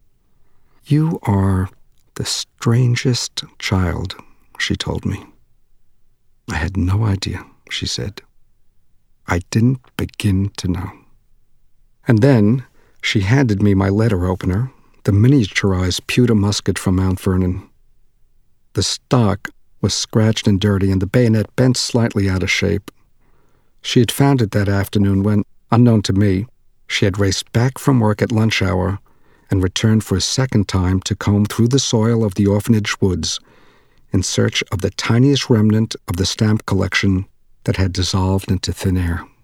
"You are the strangest child," she told me. "I had no idea," she said. "I didn't begin to know." And then she handed me my letter opener, the miniaturized pewter musket from Mount Vernon. The stock was scratched and dirty, and the bayonet bent slightly out of shape. She had found it that afternoon when, unknown to me, she had raced back from work at lunch hour and returned for a second time to comb through the soil of the orphanage woods in search of the tiniest remnant of the stamp collection that had dissolved into thin air.